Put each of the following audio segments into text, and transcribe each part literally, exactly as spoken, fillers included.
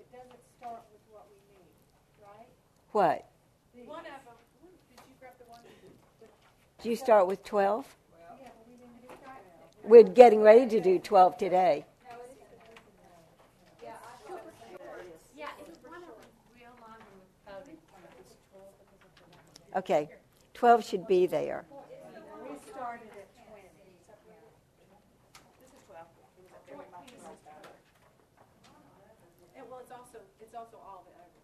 doesn't start with what we need, right? What? One of them. Did you grab the one? Did you start with twelve? Yeah, but we didn't do that. We're getting ready to do twelve today. Yeah, it's one of them real long and coded. Okay, twelve should be there. We started at twenty. This is twelve. And well, it's also it's also all the others.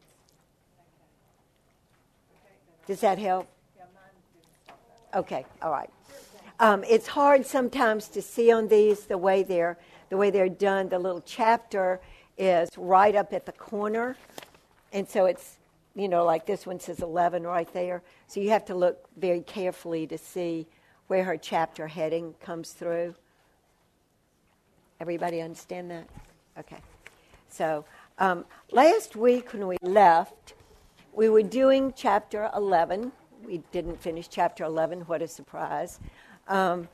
Does that help? Okay, all right. Um, it's hard sometimes to see on these the way they're the way they're done. The little chapter is right up at the corner, and so it's, you know, like this one says eleven right there. So you have to look very carefully to see where her chapter heading comes through. Everybody understand that? Okay. So um, last week when we left, we were doing chapter eleven. We didn't finish chapter eleven. What a surprise. Um,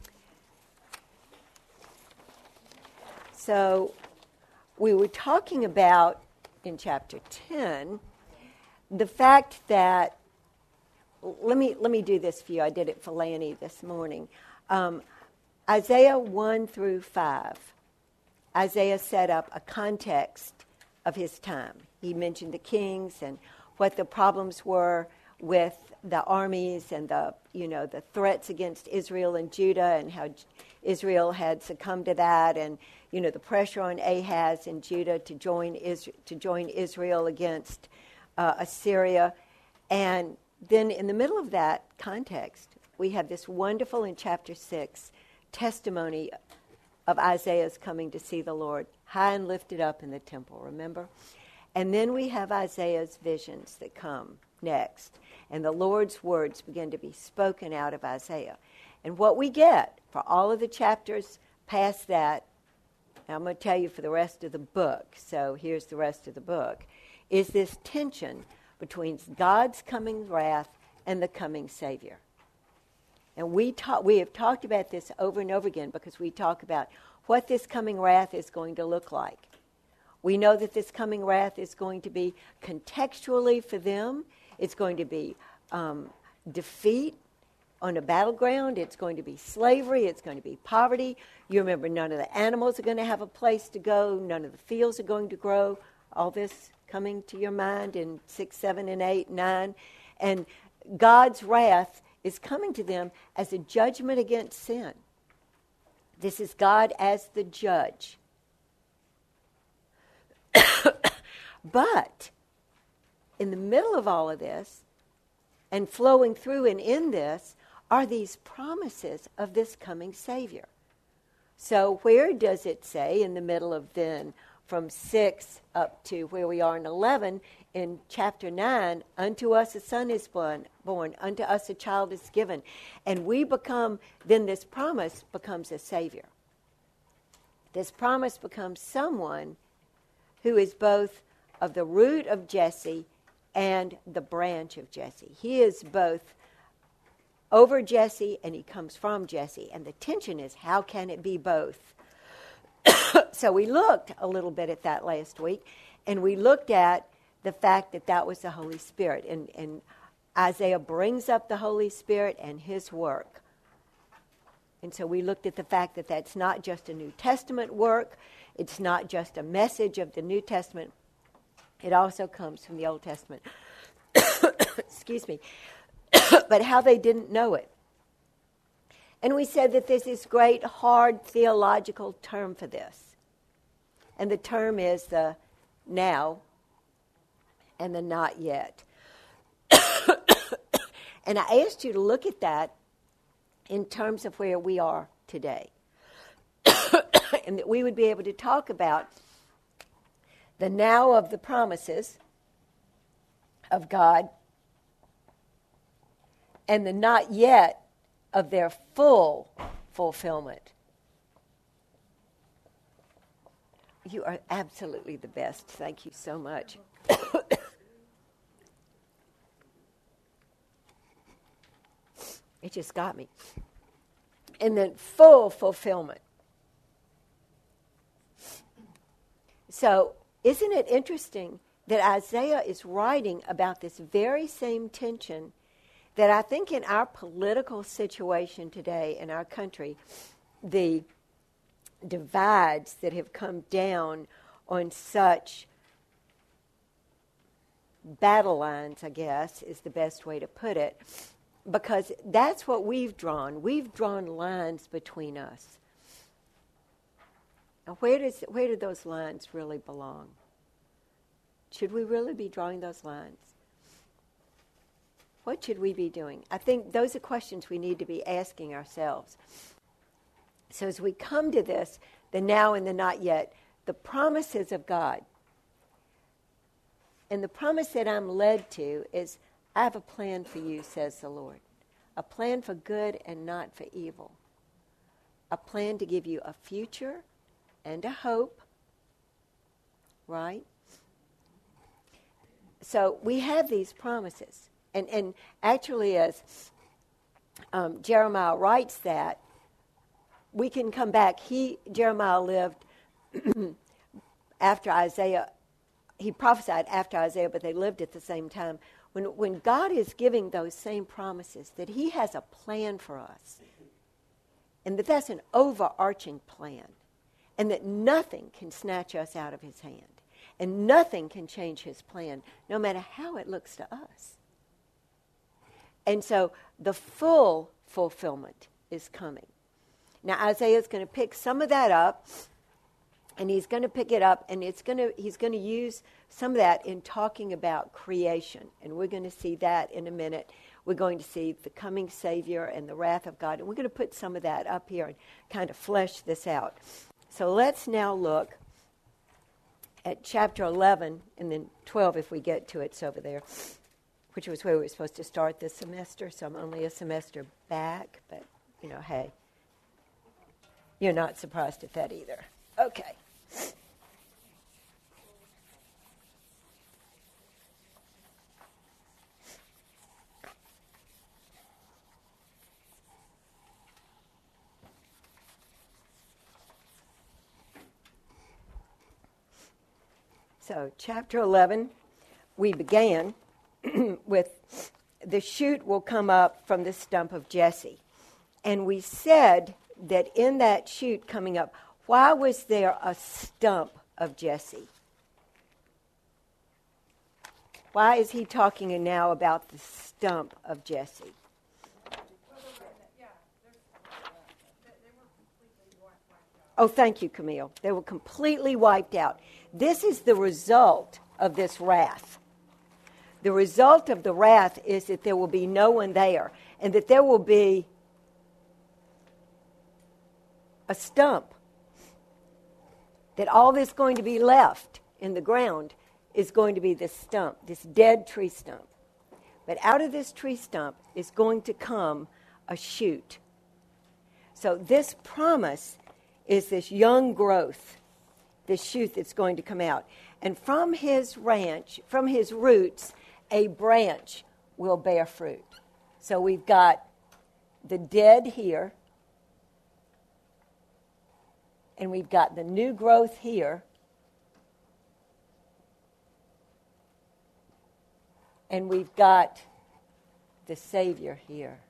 so we were talking about, in chapter ten, the fact that, let me let me do this for you. I did it for Lanny this morning. Um, Isaiah one through five, Isaiah set up a context of his time. He mentioned the kings and what the problems were with the armies and the, you know, the threats against Israel and Judah, and how Israel had succumbed to that, and, you know, the pressure on Ahaz and Judah to join Israel, to join Israel against uh, Assyria. And then in the middle of that context, we have this wonderful, in chapter six, testimony of Isaiah's coming to see the Lord, high and lifted up in the temple, remember? And then we have Isaiah's visions that come next, and the Lord's words begin to be spoken out of Isaiah. And what we get for all of the chapters past that, and I'm going to tell you for the rest of the book, so here's the rest of the book, is this tension between God's coming wrath and the coming Savior. And we talk, we have talked about this over and over again, because we talk about what this coming wrath is going to look like. We know that this coming wrath is going to be contextually for them. It's going to be um, defeat on a battleground. It's going to be slavery. It's going to be poverty. You remember, none of the animals are going to have a place to go. None of the fields are going to grow. All this coming to your mind in six, seven, and eight, nine. And God's wrath is coming to them as a judgment against sin. This is God as the judge. But in the middle of all of this, and flowing through and in this, are these promises of this coming Savior. So where does it say in the middle of then, from six up to where we are in eleven, in chapter nine, unto us a son is born, born, unto us a child is given. And we become, then this promise becomes a Savior. This promise becomes someone who is both of the root of Jesse and the branch of Jesse. He is both over Jesse and he comes from Jesse. And the tension is, how can it be both? So we looked a little bit at that last week, and we looked at the fact that that was the Holy Spirit. And, and Isaiah brings up the Holy Spirit and his work. And so we looked at the fact that that's not just a New Testament work. It's not just a message of the New Testament. It also comes from the Old Testament. Excuse me. But how they didn't know it. And we said that there's this great, hard theological term for this. And the term is the now and the not yet. And I asked you to look at that in terms of where we are today. And that we would be able to talk about the now of the promises of God and the not yet of their full fulfillment. You are absolutely the best. Thank you so much. It just got me. And then full fulfillment. So isn't it interesting that Isaiah is writing about this very same tension that I think in our political situation today in our country, the divides that have come down on such battle lines, I guess, is the best way to put it, because that's what we've drawn. We've drawn lines between us. Now, where does where do those lines really belong? Should we really be drawing those lines? What should we be doing? I think those are questions we need to be asking ourselves. So as we come to this, the now and the not yet, the promises of God. And the promise that I'm led to is, I have a plan for you, says the Lord. A plan for good and not for evil. A plan to give you a future and a hope. Right? So we have these promises. And, and actually, as um, Jeremiah writes that, we can come back. He, Jeremiah lived after Isaiah. He prophesied after Isaiah, but they lived at the same time. When, when God is giving those same promises, that he has a plan for us, and that that's an overarching plan, and that nothing can snatch us out of his hand, and nothing can change his plan, no matter how it looks to us. And so the full fulfillment is coming. Now Isaiah's going to pick some of that up, and he's going to pick it up, and it's going to he's going to use some of that in talking about creation, and we're going to see that in a minute. We're going to see the coming Savior and the wrath of God, and we're going to put some of that up here and kind of flesh this out. So let's now look at chapter eleven, and then twelve if we get to it. It's over there, which was where we were supposed to start this semester, so I'm only a semester back, but, you know, hey. You're not surprised at that either. Okay. So, chapter eleven, we began with the shoot will come up from the stump of Jesse. And we said that in that shoot coming up, why was there a stump of Jesse? Why is he talking now about the stump of Jesse? Oh, thank you, Camille. They were completely wiped out. This is the result of this wrath. The result of the wrath is that there will be no one there, and that there will be a stump. That all that's going to be left in the ground is going to be this stump, this dead tree stump. But out of this tree stump is going to come a shoot. So this promise is this young growth, this shoot that's going to come out. And from his ranch, from his roots, a branch will bear fruit. So we've got the dead here, and we've got the new growth here, and we've got the Savior here.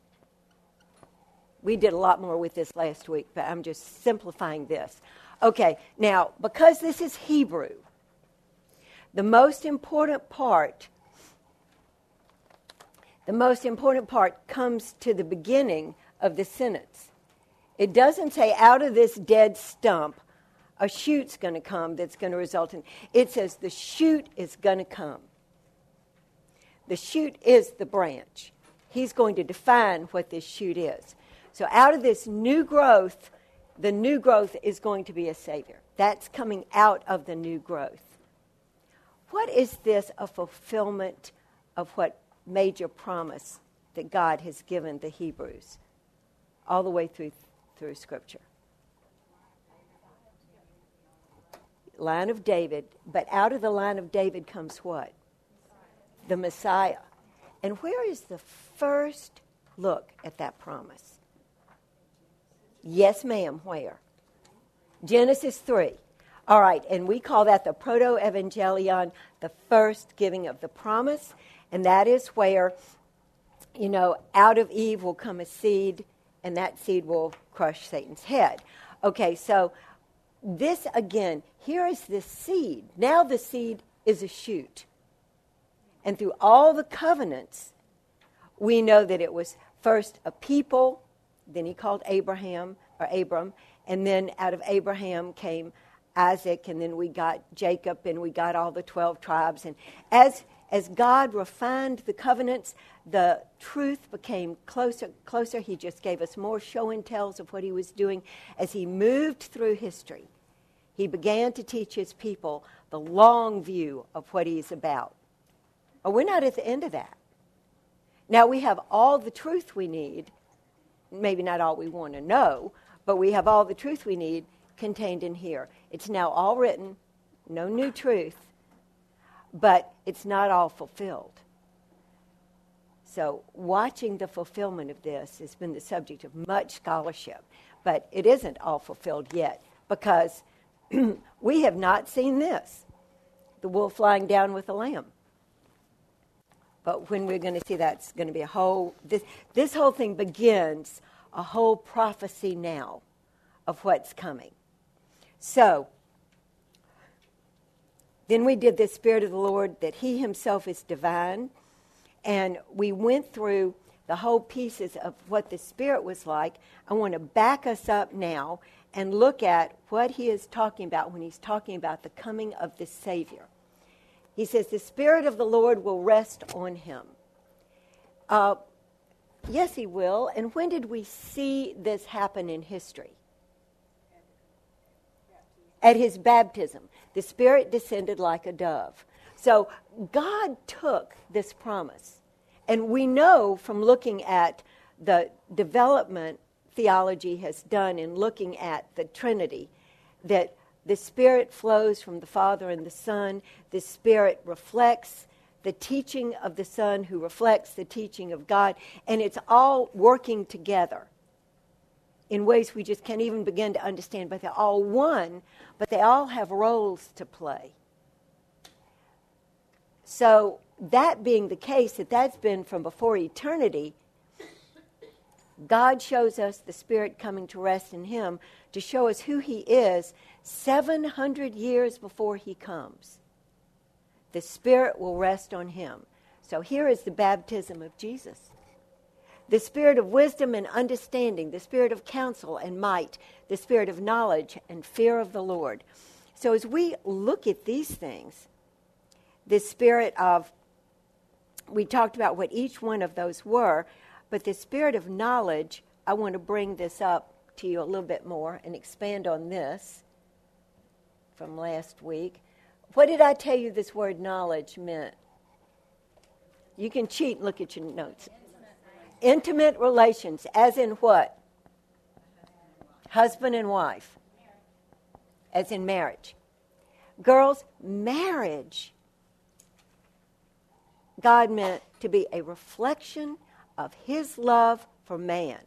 We did a lot more with this last week, but I'm just simplifying this. Okay, now, because this is Hebrew, the most important part, the most important part comes to the beginning of the sentence. It doesn't say out of this dead stump, a shoot's going to come that's going to result in. It says the shoot is going to come. The shoot is the branch. He's going to define what this shoot is. So out of this new growth, the new growth is going to be a Savior. That's coming out of the new growth. What is this a fulfillment of what major promise that God has given the Hebrews all the way through through Scripture? Line of David, but out of the line of David comes what? The Messiah. And where is the first look at that promise? Yes, ma'am, where? Genesis three. All right, and we call that the proto-evangelion, the first giving of the promise. And that is where, you know, out of Eve will come a seed, and that seed will crush Satan's head. Okay, so this, again, here is this seed. Now the seed is a shoot. And through all the covenants, we know that it was first a people, then he called Abraham, or Abram, and then out of Abraham came Isaac, and then we got Jacob, and we got all the twelve tribes. And as as God refined the covenants, the truth became closer, closer. He just gave us more show and tells of what he was doing. As he moved through history, he began to teach his people the long view of what he's about. Oh, we're not at the end of that. Now we have all the truth we need, maybe not all we want to know, but we have all the truth we need contained in here. It's now all written, no new truth, but it's not all fulfilled. So watching the fulfillment of this has been the subject of much scholarship, but it isn't all fulfilled yet because we have not seen this, the wolf lying down with the lamb. But when we're going to see that, it's going to be a whole, this, this whole thing begins a whole prophecy now of what's coming. So, then we did the Spirit of the Lord, that he himself is divine. And we went through the whole pieces of what the Spirit was like. I want to back us up now and look at what he is talking about when he's talking about the coming of the Savior. He says, the Spirit of the Lord will rest on him. Uh, yes, he will. And when did we see this happen in history? At his baptism. The Spirit descended like a dove. So God took this promise. And we know from looking at the development theology has done in looking at the Trinity that the Spirit flows from the Father and the Son. The Spirit reflects the teaching of the Son, who reflects the teaching of God. And it's all working together in ways we just can't even begin to understand. But they're all one, but they all have roles to play. So that being the case, that that's been from before eternity, God shows us the Spirit coming to rest in him to show us who he is seven hundred years before he comes. The Spirit will rest on him. So here is the baptism of Jesus. The Spirit of wisdom and understanding, the Spirit of counsel and might, the Spirit of knowledge and fear of the Lord. So as we look at these things, the Spirit of, we talked about what each one of those were, but the Spirit of knowledge, I want to bring this up to you a little bit more and expand on this from last week. What did I tell you this word knowledge meant? You can cheat and look at your notes. Intimate relations, as in what? Husband and wife. As in marriage. Girls, marriage, God meant to be a reflection of his love for man.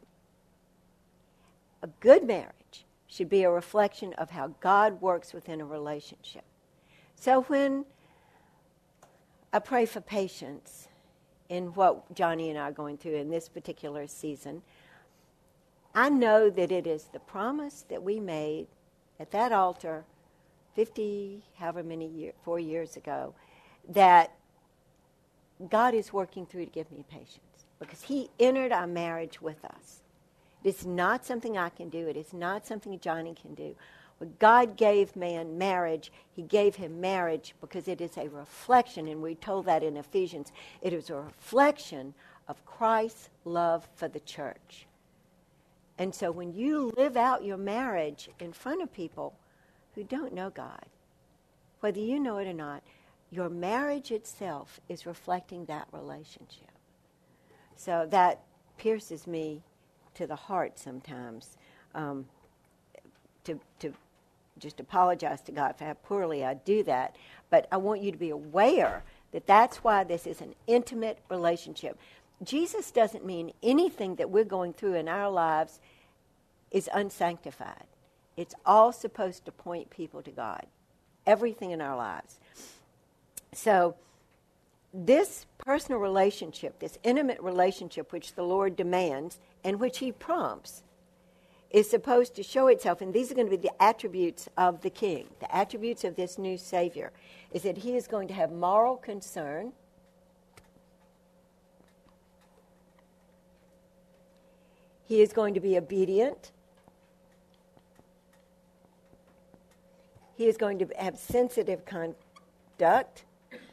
A good marriage should be a reflection of how God works within a relationship. So when I pray for patience in what Johnny and I are going through in this particular season, I know that it is the promise that we made at that altar fifty, however many years, four years ago, that God is working through to give me patience because he entered our marriage with us. It is not something I can do. It is not something Johnny can do. When God gave man marriage, he gave him marriage because it is a reflection, and we told that in Ephesians, it is a reflection of Christ's love for the church. And so when you live out your marriage in front of people who don't know God, whether you know it or not, your marriage itself is reflecting that relationship. So that pierces me to the heart sometimes. Um, to to just apologize to God for how poorly I do that. But I want you to be aware that that's why this is an intimate relationship. Jesus doesn't mean anything that we're going through in our lives is unsanctified. It's all supposed to point people to God. Everything in our lives. So this personal relationship, this intimate relationship which the Lord demands and which he prompts, is supposed to show itself, and these are going to be the attributes of the King. The attributes of this new Savior is that he is going to have moral concern. He is going to be obedient. He is going to have sensitive conduct.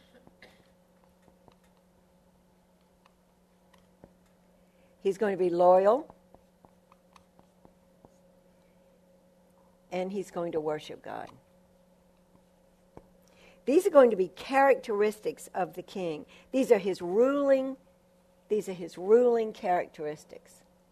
He's going to be loyal. And he's going to worship God. These are going to be characteristics of the King. These are his ruling, these are his ruling characteristics.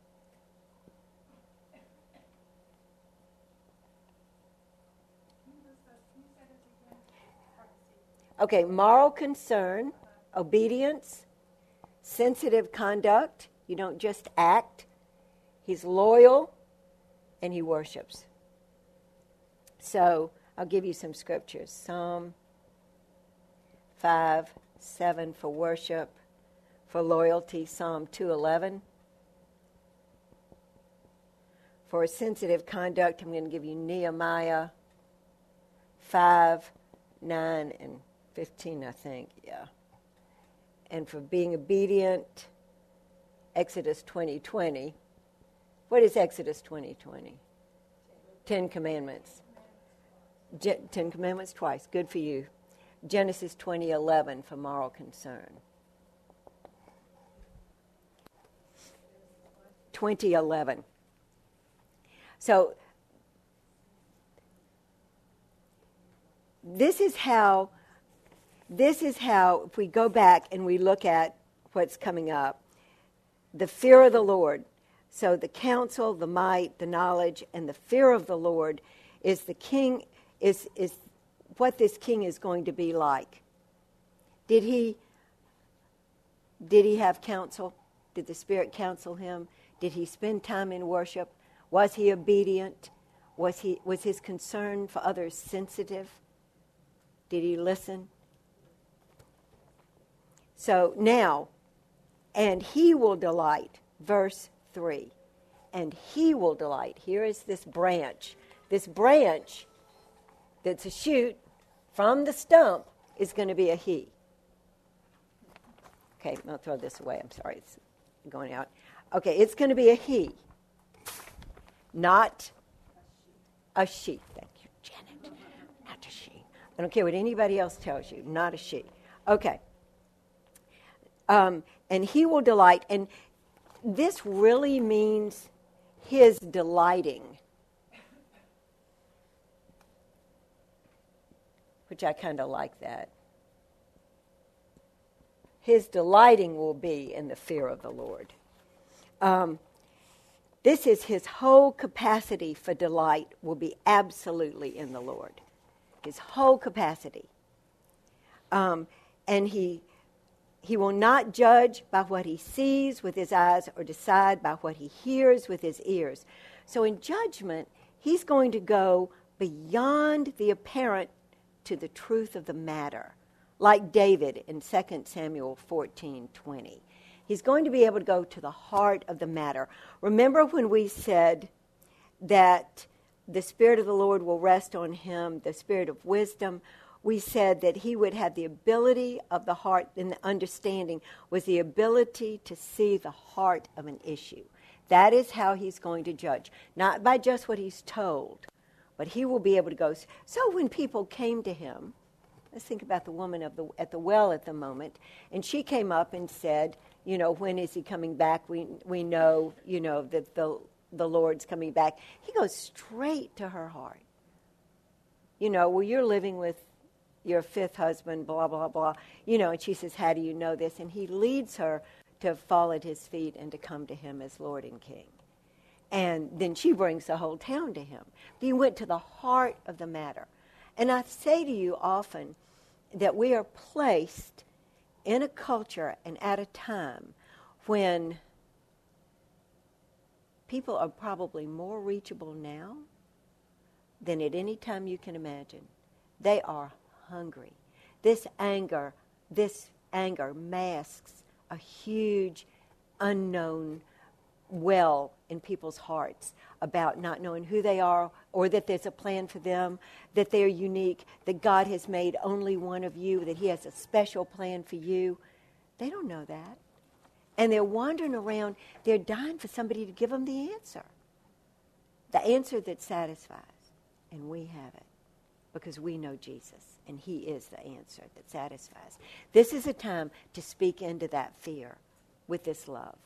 Okay, moral concern, obedience, sensitive conduct. You don't just act. He's loyal, and he worships. So I'll give you some scriptures. Psalm five, seven for worship, for loyalty. Psalm two eleven. For sensitive conduct, I'm going to give you Nehemiah five, nine, and fifteen, I think. Yeah. And for being obedient, Exodus twenty twenty. What is Exodus twenty twenty? Ten Commandments. Je- Ten Commandments twice. Good for you. Genesis twenty eleven for moral concern. twenty eleven. So this is how, this is how, if we go back and we look at what's coming up, the fear of the Lord. So the counsel, the might, the knowledge, and the fear of the Lord is the king, is, is what this king is going to be like. Did he, did he have counsel? Did the Spirit counsel him? Did he spend time in worship? Was he obedient? Was he, was his concern for others sensitive? Did he listen? So now, and he will delight, verse three. And he will delight. Here is this branch. This branch that's a shoot from the stump is going to be a he. Okay, I'll throw this away. I'm sorry, it's going out. Okay, it's going to be a he, not a she. Thank you, Janet. Not a she. I don't care what anybody else tells you. Not a she. Okay. Um, and he will delight. And this really means his delighting, which I kind of like that. His delighting will be in the fear of the Lord. Um, this is his whole capacity for delight will be absolutely in the Lord. His whole capacity. Um, and he he will not judge by what he sees with his eyes or decide by what he hears with his ears. So in judgment, he's going to go beyond the apparent to the truth of the matter, like David in Second Samuel fourteen twenty. He's going to be able to go to the heart of the matter. Remember when we said that the Spirit of the Lord will rest on him, the Spirit of wisdom? We said that he would have the ability of the heart, and the understanding was the ability to see the heart of an issue. That is how he's going to judge, not by just what he's told, but he will be able to go. So when people came to him, let's think about the woman of the, at the well at the moment, and she came up and said, you know, when is he coming back? We we know, you know, that the the Lord's coming back. He goes straight to her heart. You know, well, you're living with your fifth husband, blah, blah, blah. You know, and she says, how do you know this? And he leads her to fall at his feet and to come to him as Lord and King. And then she brings the whole town to him. He went to the heart of the matter. And I say to you often that we are placed in a culture and at a time when people are probably more reachable now than at any time you can imagine. They are hungry. This anger, this anger masks a huge unknown well in people's hearts about not knowing who they are, or that there's a plan for them, that they're unique, that God has made only one of you, that he has a special plan for you. They don't know that. And they're wandering around, they're dying for somebody to give them the answer. The answer that satisfies. And we have it because we know Jesus, and he is the answer that satisfies. This is a time to speak into that fear with this love.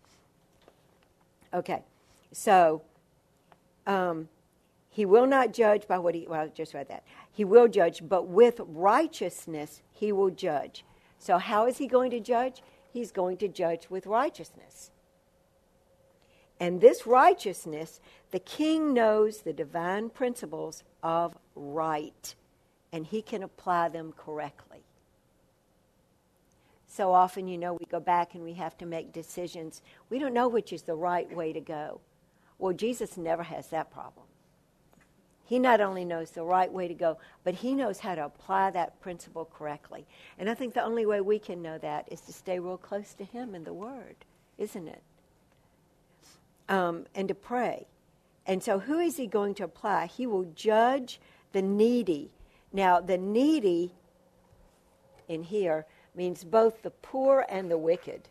Okay, so um, he will not judge by what he, well, I just read that. He will judge, but with righteousness he will judge. So how is he going to judge? He's going to judge with righteousness. And this righteousness, the king knows the divine principles of right, and he can apply them correctly. So often, you know, we go back and we have to make decisions. We don't know which is the right way to go. Well, Jesus never has that problem. He not only knows the right way to go, but he knows how to apply that principle correctly. And I think the only way we can know that is to stay real close to him in the Word, isn't it? Um, and to pray. And so who is he going to apply? He will judge the needy. Now, the needy in here means both the poor and the wicked.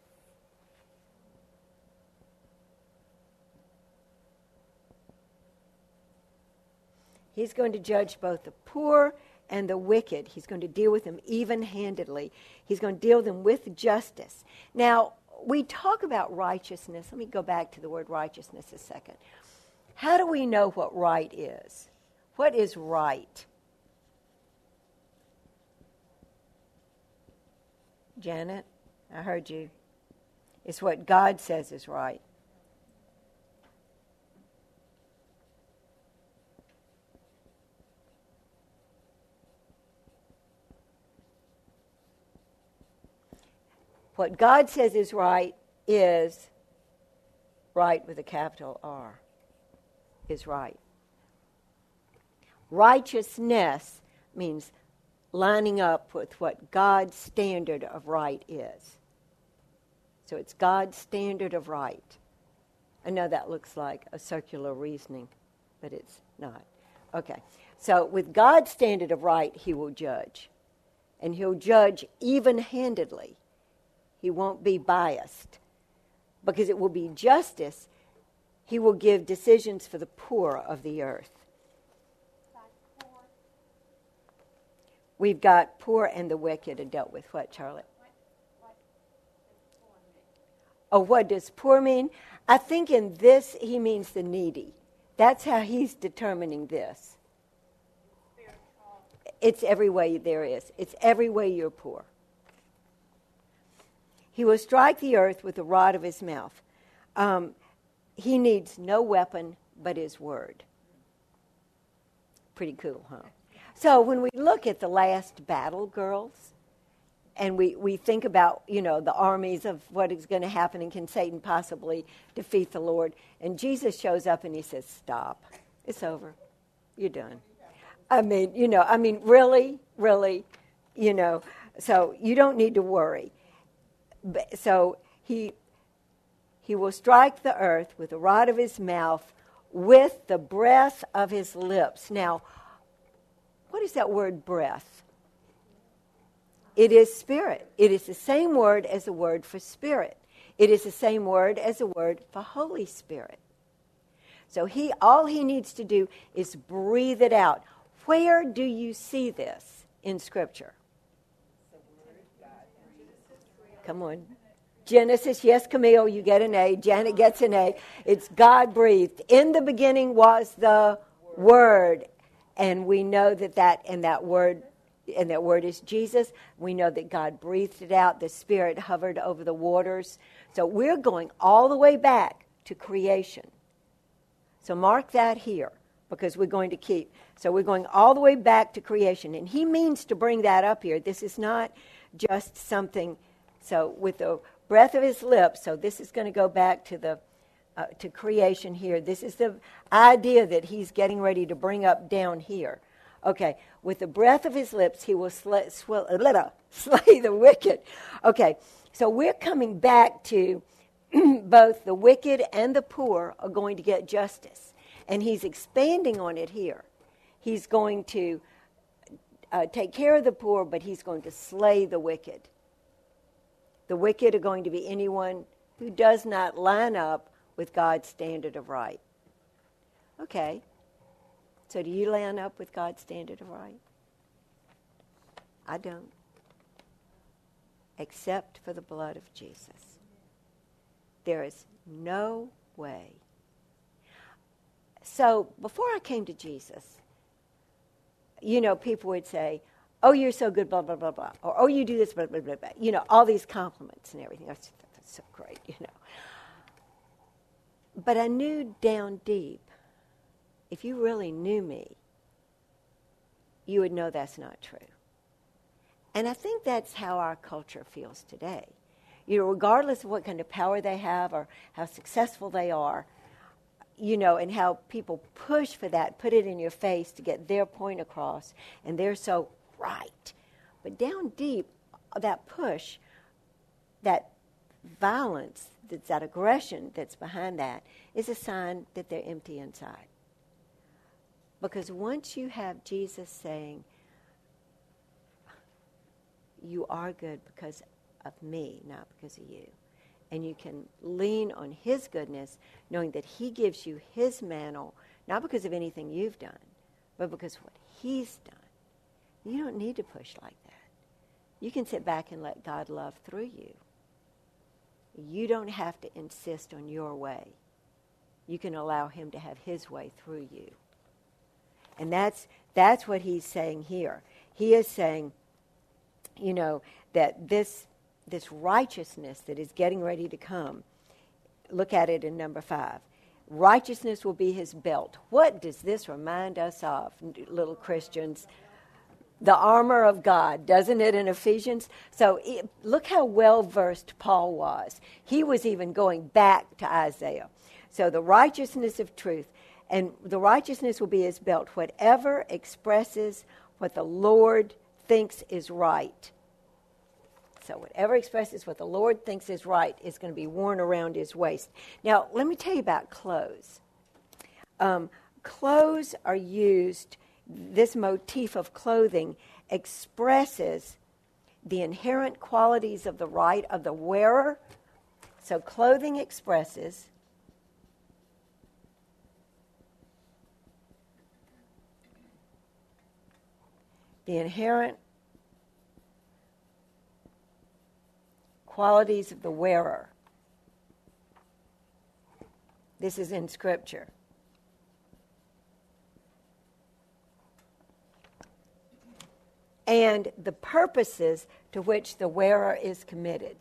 He's going to judge both the poor and the wicked. He's going to deal with them even-handedly. He's going to deal with them with justice. Now, we talk about righteousness. Let me go back to the word righteousness a second. How do we know what right is? What is right? Janet, I heard you. It's what God says is right. What God says is right is right with a capital R. Is right. Righteousness means lining up with what God's standard of right is. So it's God's standard of right. I know that looks like a circular reasoning, but it's not. Okay. So with God's standard of right, he will judge. And he'll judge even-handedly. He won't be biased. Because it will be justice. He will give decisions for the poor of the earth. We've got poor and the wicked are dealt with. What, Charlotte? Oh, what does poor mean? I think in this he means the needy. That's how he's determining this. It's every way there is. It's every way you're poor. He will strike the earth with the rod of his mouth. Um, he needs no weapon but his word. Pretty cool, huh? So when we look at the last battle, girls, and we, we think about, you know, the armies of what is going to happen and can Satan possibly defeat the Lord, and Jesus shows up and he says, stop. It's over. You're done. I mean, you know, I mean, really, really, you know, so you don't need to worry. So he he will strike the earth with the rod of his mouth, with the breath of his lips. Now, what is that word breath? It is spirit. It is the same word as the word for spirit. It is the same word as the word for Holy Spirit. So he all he needs to do is breathe it out. Where do you see this in Scripture? Come on. Genesis, yes, Camille, you get an A. Janet gets an A. It's God-breathed. In the beginning was the Word. And we know that that, and that word, and that word is Jesus. We know that God breathed it out. The Spirit hovered over the waters. So we're going all the way back to creation. So mark that here, because we're going to keep. So we're going all the way back to creation. And he means to bring that up here. This is not just something... So with the breath of his lips, so this is going to go back to the uh, to creation here. This is the idea that he's getting ready to bring up down here. Okay, with the breath of his lips, he will slay, swell, uh, slay the wicked. Okay, so we're coming back to both the wicked and the poor are going to get justice. And he's expanding on it here. He's going to uh, take care of the poor, but he's going to slay the wicked. The wicked are going to be anyone who does not line up with God's standard of right. Okay. So do you line up with God's standard of right? I don't. Except for the blood of Jesus. There is no way. So before I came to Jesus, you know, people would say, oh, you're so good, blah, blah, blah, blah. Or, oh, you do this, blah, blah, blah, blah. You know, all these compliments and everything. That's, that's so great, you know. But I knew down deep, if you really knew me, you would know that's not true. And I think that's how our culture feels today. You know, regardless of what kind of power they have or how successful they are, you know, and how people push for that, put it in your face to get their point across, and they're so right. But down deep, that push, that violence, that's that aggression that's behind that, is a sign that they're empty inside. Because once you have Jesus saying, you are good because of me, not because of you, and you can lean on his goodness, knowing that he gives you his mantle, not because of anything you've done, but because of what he's done. You don't need to push like that. You can sit back and let God love through you. You don't have to insist on your way. You can allow him to have his way through you. And that's that's what he's saying here. He is saying, you know, that this this righteousness that is getting ready to come, look at it in number five. Righteousness will be his belt. What does this remind us of, little Christians? The armor of God, doesn't it, in Ephesians? So it, look how well-versed Paul was. He was even going back to Isaiah. So the righteousness of truth, and the righteousness will be his belt, whatever expresses what the Lord thinks is right. So whatever expresses what the Lord thinks is right is going to be worn around his waist. Now, let me tell you about clothes. Um, clothes are used, this motif of clothing expresses the inherent qualities of the right of the wearer. So clothing expresses the inherent qualities of the wearer. This is in Scripture. And the purposes to which the wearer is committed.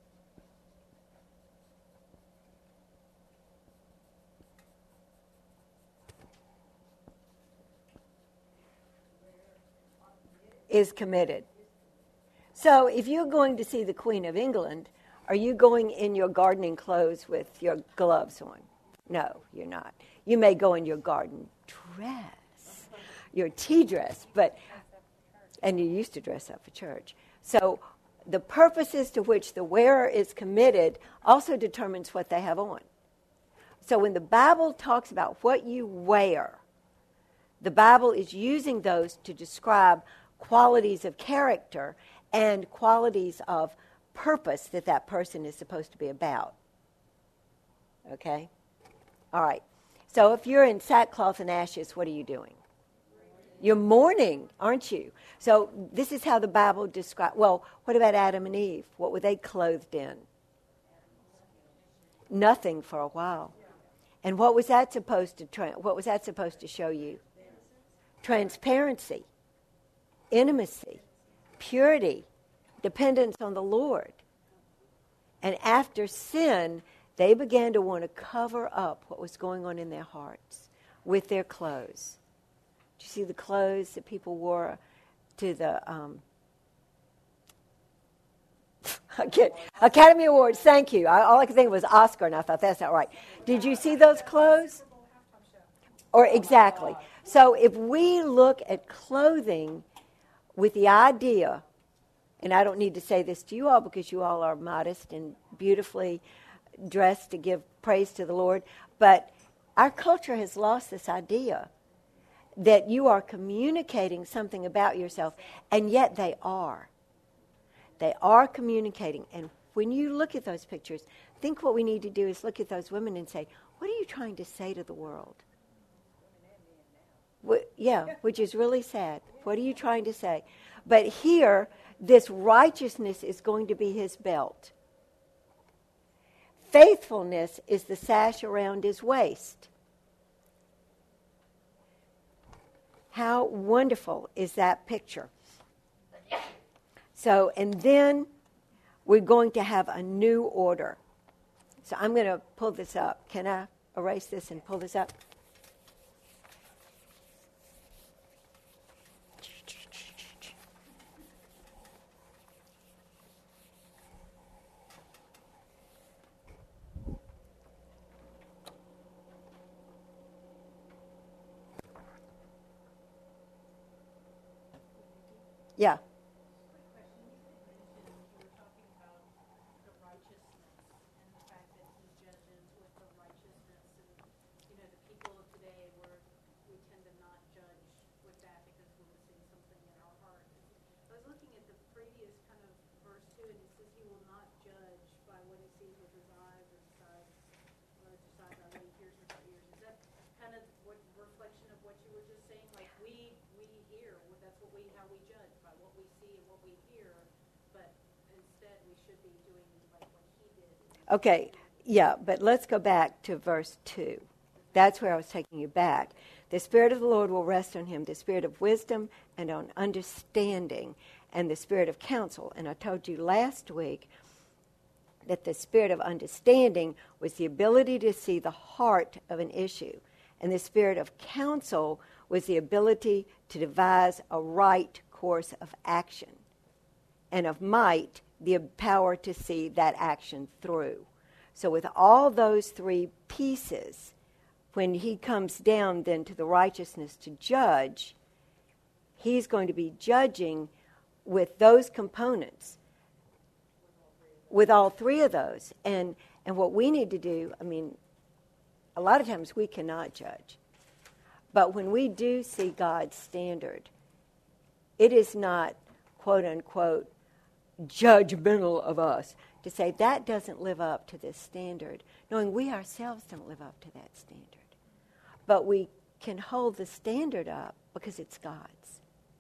Is committed. So if you're going to see the Queen of England, are you going in your gardening clothes with your gloves on? No, you're not. You may go in your garden dress, your tea dress, but and you used to dress up for church. So the purposes to which the wearer is committed also determines what they have on. So when the Bible talks about what you wear, the Bible is using those to describe qualities of character and qualities of purpose that that person is supposed to be about. Okay? All right. So if you're in sackcloth and ashes, what are you doing? You're mourning, aren't you? So this is how the Bible describes. Well, what about Adam and Eve? What were they clothed in? Nothing for a while. And what was that supposed to tra- what was that supposed to show you? Transparency, intimacy, purity, dependence on the Lord. And after sin, they began to want to cover up what was going on in their hearts with their clothes. Do you see the clothes that people wore to the, um, Okay. Academy Awards, thank you. I, all I could think of was Oscar, and I thought, that's not right. Did you see those clothes? Or exactly. So if we look at clothing with the idea, and I don't need to say this to you all because you all are modest and beautifully dressed to give praise to the Lord, but our culture has lost this idea that you are communicating something about yourself, and yet they are. They are communicating. And when you look at those pictures, I think what we need to do is look at those women and say, what are you trying to say to the world? What, yeah, which is really sad. What are you trying to say? But here, this righteousness is going to be his belt. Faithfulness is the sash around his waist. How wonderful is that picture? So, and then we're going to have a new order. So I'm going to pull this up. Can I erase this and pull this up? Yeah. Okay, yeah, but let's go back to verse two. That's where I was taking you back. The Spirit of the Lord will rest on him, the Spirit of wisdom and on understanding, and the Spirit of counsel. And I told you last week that the Spirit of understanding was the ability to see the heart of an issue. And the Spirit of counsel was the ability to devise a right course of action. And of might, the power to see that action through. So with all those three pieces, when he comes down then to the righteousness to judge, he's going to be judging with those components, with all three of those. And, and what we need to do, I mean, a lot of times we cannot judge. But when we do see God's standard, it is not, quote unquote, judgmental of us to say that doesn't live up to this standard, knowing we ourselves don't live up to that standard. But we can hold the standard up because it's God's.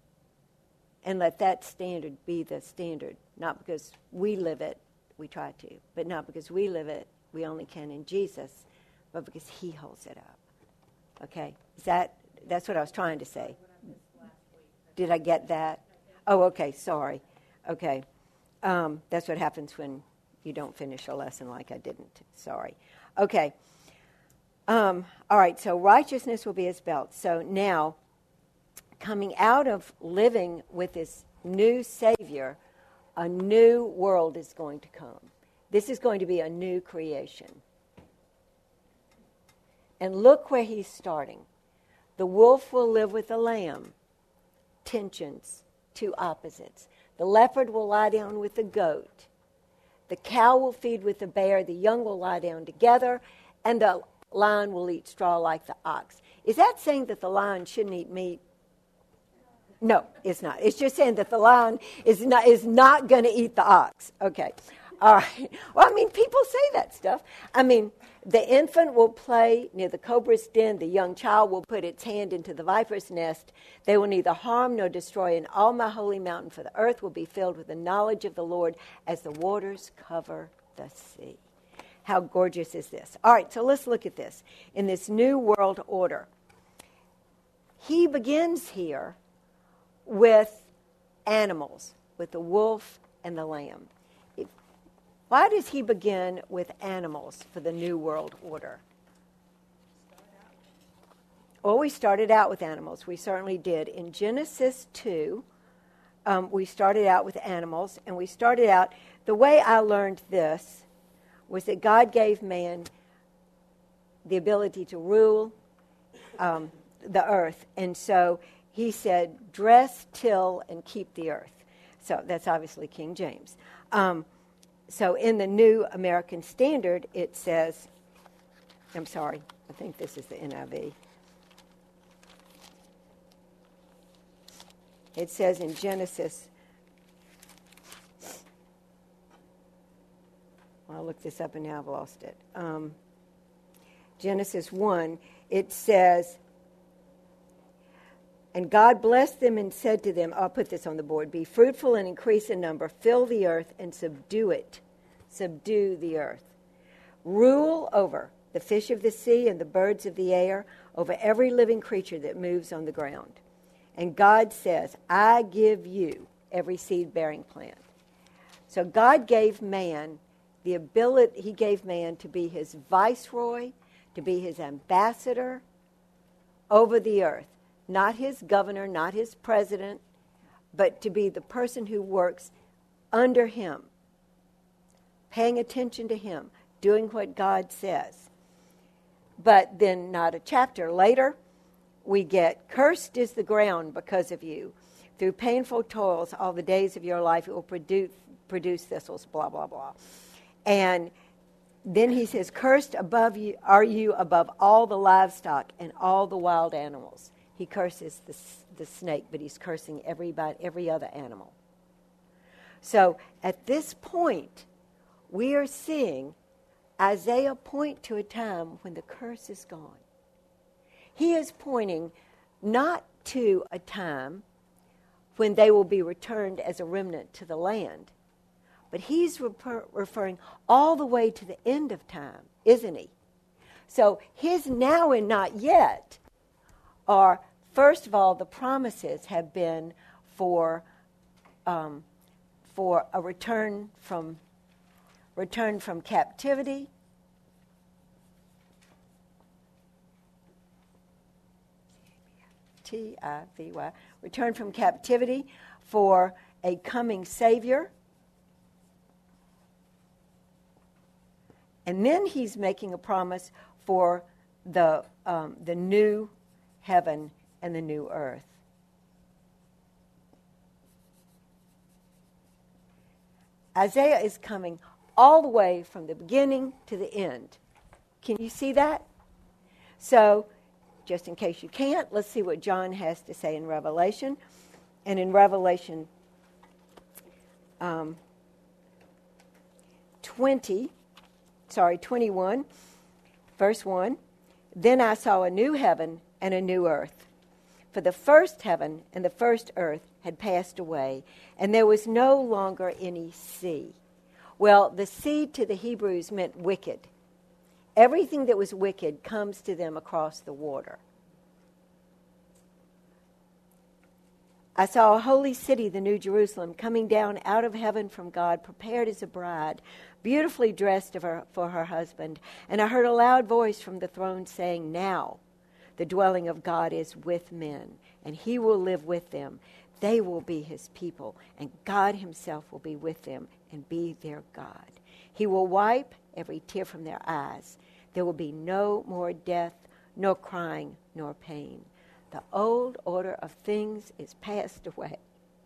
And let that standard be the standard, not because we live it, we try to, but not because we live it, we only can in Jesus, but because he holds it up. Okay? Is that, that's what I was trying to say. Did I get that? Oh, okay, sorry. Okay. Um, that's what happens when you don't finish a lesson like I didn't. Sorry. Okay. Um, all right, so righteousness will be his belt. So now, coming out of living with this new Savior, a new world is going to come. This is going to be a new creation. And look where he's starting. The wolf will live with the lamb. Tensions, two opposites. The leopard will lie down with the goat. The cow will feed with the bear. The young will lie down together. And the lion will eat straw like the ox. Is that saying that the lion shouldn't eat meat? No, it's not. It's just saying that the lion is not, is not going to eat the ox. Okay. All right. Well, I mean, people say that stuff. I mean, the infant will play near the cobra's den. The young child will put its hand into the viper's nest. They will neither harm nor destroy in all my holy mountain, for the earth will be filled with the knowledge of the Lord as the waters cover the sea. How gorgeous is this? All right, so let's look at this. In this new world order, he begins here with animals, with the wolf and the lamb. Why does he begin with animals for the New World Order? Well, we started out with animals. We certainly did. In Genesis two, um, we started out with animals, and we started out, the way I learned this was that God gave man the ability to rule um, the earth. And so he said, dress, till, and keep the earth. So that's obviously King James. Um, so in the New American Standard, it says, I'm sorry, I think this is the N I V. It says in Genesis, well, I'll look this up and now I've lost it. Um, Genesis one, it says, and God blessed them and said to them, I'll put this on the board, be fruitful and increase in number, fill the earth and subdue it. Subdue the earth. Rule over the fish of the sea and the birds of the air, over every living creature that moves on the ground. And God says, I give you every seed-bearing plant. So God gave man the ability, he gave man to be his viceroy, to be his ambassador over the earth. Not his governor, not his president, but to be the person who works under him, paying attention to him, doing what God says. But then not a chapter later, we get, cursed is the ground because of you. Through painful toils all the days of your life, it will produce, produce thistles, blah, blah, blah. And then he says, cursed above you are you above all the livestock and all the wild animals. He curses the, the snake, but he's cursing everybody, every other animal. So at this point, we are seeing Isaiah point to a time when the curse is gone. He is pointing not to a time when they will be returned as a remnant to the land, but he's refer- referring all the way to the end of time, isn't he? So his now and not yet are, first of all, the promises have been for um, for a return from return from captivity. T I V Y, return from captivity, for a coming Savior. And then he's making a promise for the um, the new heaven and the new earth. Isaiah is coming all the way from the beginning to the end. Can you see that? So, just in case you can't, let's see what John has to say in Revelation. And in Revelation um, twenty, sorry, twenty-one, verse one, then I saw a new heaven and a new earth. For the first heaven and the first earth had passed away, and there was no longer any sea. Well, the sea to the Hebrews meant wicked. Everything that was wicked comes to them across the water. I saw a holy city, the New Jerusalem, coming down out of heaven from God, prepared as a bride, beautifully dressed of her, for her husband. And I heard a loud voice from the throne saying, now the dwelling of God is with men, and he will live with them. They will be his people, and God himself will be with them and be their God. He will wipe every tear from their eyes. There will be no more death, nor crying, nor pain. The old order of things is passed away.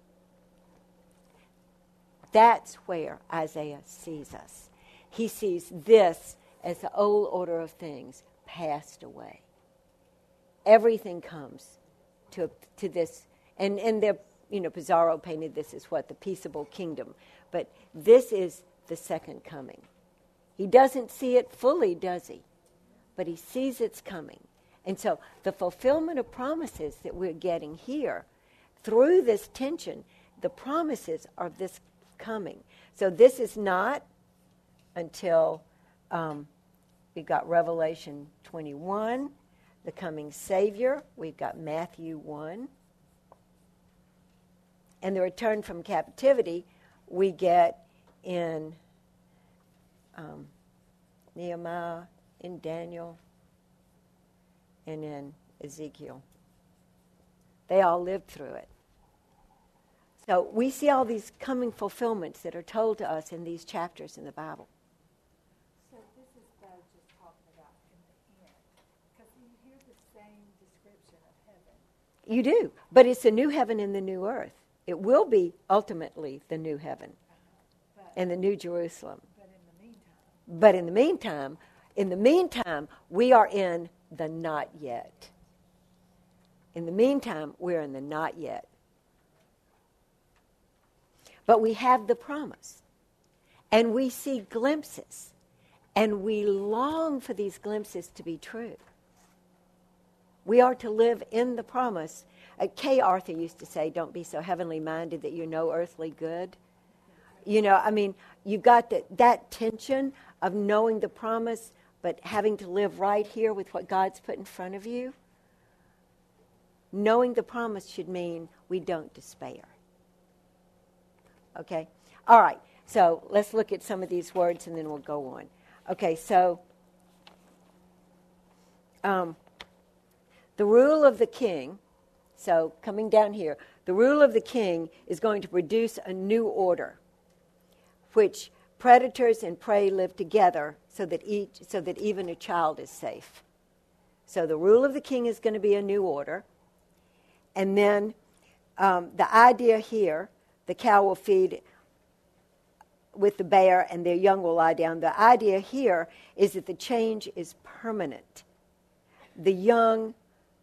That's where Isaiah sees us. He sees this as the old order of things passed away. Everything comes to to this, and, and they're, you know, Pizarro painted this as what? The peaceable kingdom. But this is the second coming. He doesn't see it fully, does he? But he sees it's coming. And so the fulfillment of promises that we're getting here, through this tension, the promises are this coming. So this is not until um, we've got Revelation twenty-one, the coming Savior. We've got Matthew one. And the return from captivity we get in um, Nehemiah, in Daniel, and in Ezekiel. They all lived through it. So we see all these coming fulfillments that are told to us in these chapters in the Bible. So this is though just talking about in the end, because you hear the same description of heaven. You do, but it's the new heaven and the new earth. It will be ultimately the new heaven But, and the new Jerusalem. but in the meantime, But in the meantime, in the meantime, we are in the not yet. In the meantime, we're in the not yet. But we have the promise. And we see glimpses. And we long for these glimpses to be true. We are to live in the promise. Uh, Kay Arthur used to say, don't be so heavenly minded that you're no earthly good. You know, I mean, you've got the, that tension of knowing the promise, but having to live right here with what God's put in front of you. Knowing the promise should mean we don't despair. Okay? All right. So let's look at some of these words and then we'll go on. Okay, so um, the rule of the king, so coming down here, the rule of the king is going to produce a new order, which predators and prey live together so that each, so that even a child is safe. So the rule of the king is going to be a new order. And then um, the idea here, the cow will feed with the bear and their young will lie down. The idea here is that the change is permanent. The young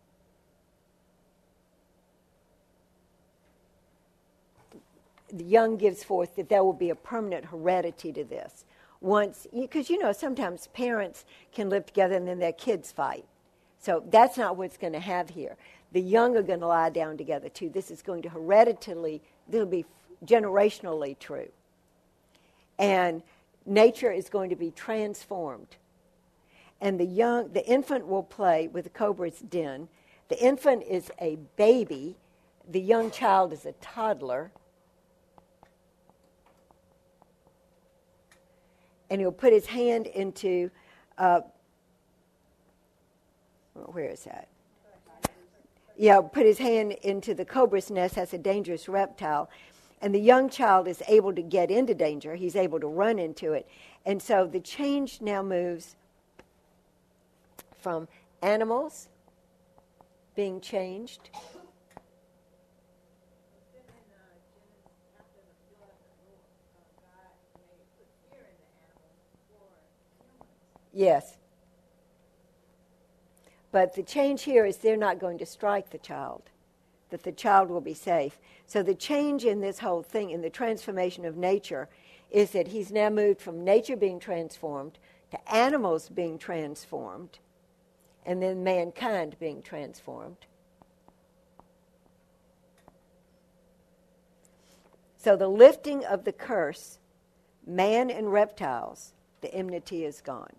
the young gives forth that there will be a permanent heredity to this. Once, because you know, sometimes parents can live together and then their kids fight. So that's not what's going to have here. The young are going to lie down together too. This is going to hereditarily, this will be generationally true. And nature is going to be transformed. And the young, the infant will play with the cobra's den. The infant is a baby. The young child is a toddler. And he'll put his hand into, uh, where is that? Yeah, put his hand into the cobra's nest. That's a dangerous reptile. And the young child is able to get into danger. He's able to run into it. And so the change now moves from animals being changed. Yes. But the change here is they're not going to strike the child, that the child will be safe. So the change in this whole thing, in the transformation of nature, is that he's now moved from nature being transformed to animals being transformed, and then mankind being transformed. So the lifting of the curse, man and reptiles, the enmity is gone.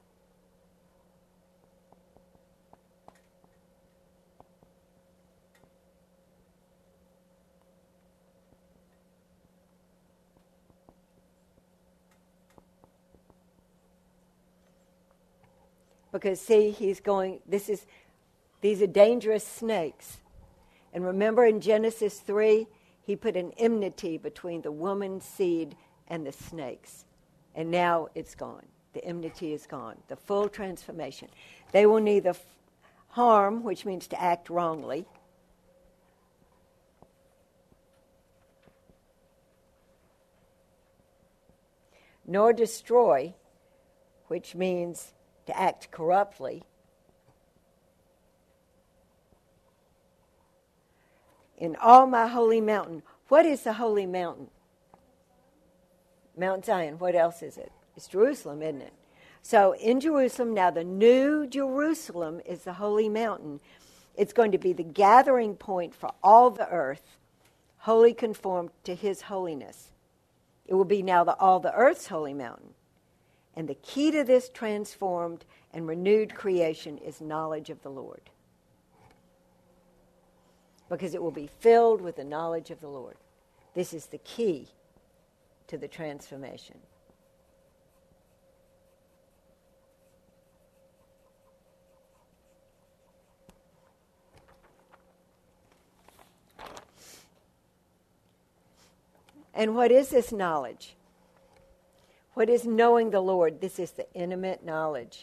Because, see, he's going, this is, these are dangerous snakes. And remember in Genesis three, he put an enmity between the woman's seed and the snakes. And now it's gone. The enmity is gone. The full transformation. They will neither f- harm, which means to act wrongly, nor destroy, which means to act corruptly, in all my holy mountain. What is the holy mountain? Mount Zion. What else is it? It's Jerusalem, isn't it? So in Jerusalem, now the new Jerusalem is the holy mountain. It's going to be the gathering point for all the earth, wholly conformed to his holiness. It will be now the, all the earth's holy mountain. And the key to this transformed and renewed creation is knowledge of the Lord. Because it will be filled with the knowledge of the Lord. This is the key to the transformation. And what is this knowledge? What is knowing the Lord? This is the intimate knowledge.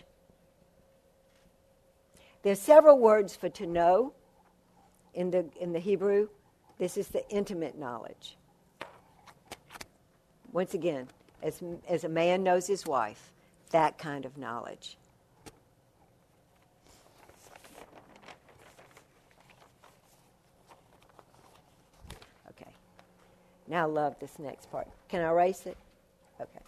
There's several words for to know in the in the Hebrew. This is the intimate knowledge. Once again, as, as a man knows his wife, that kind of knowledge. Okay. Now I love this next part. Can I erase it? Okay.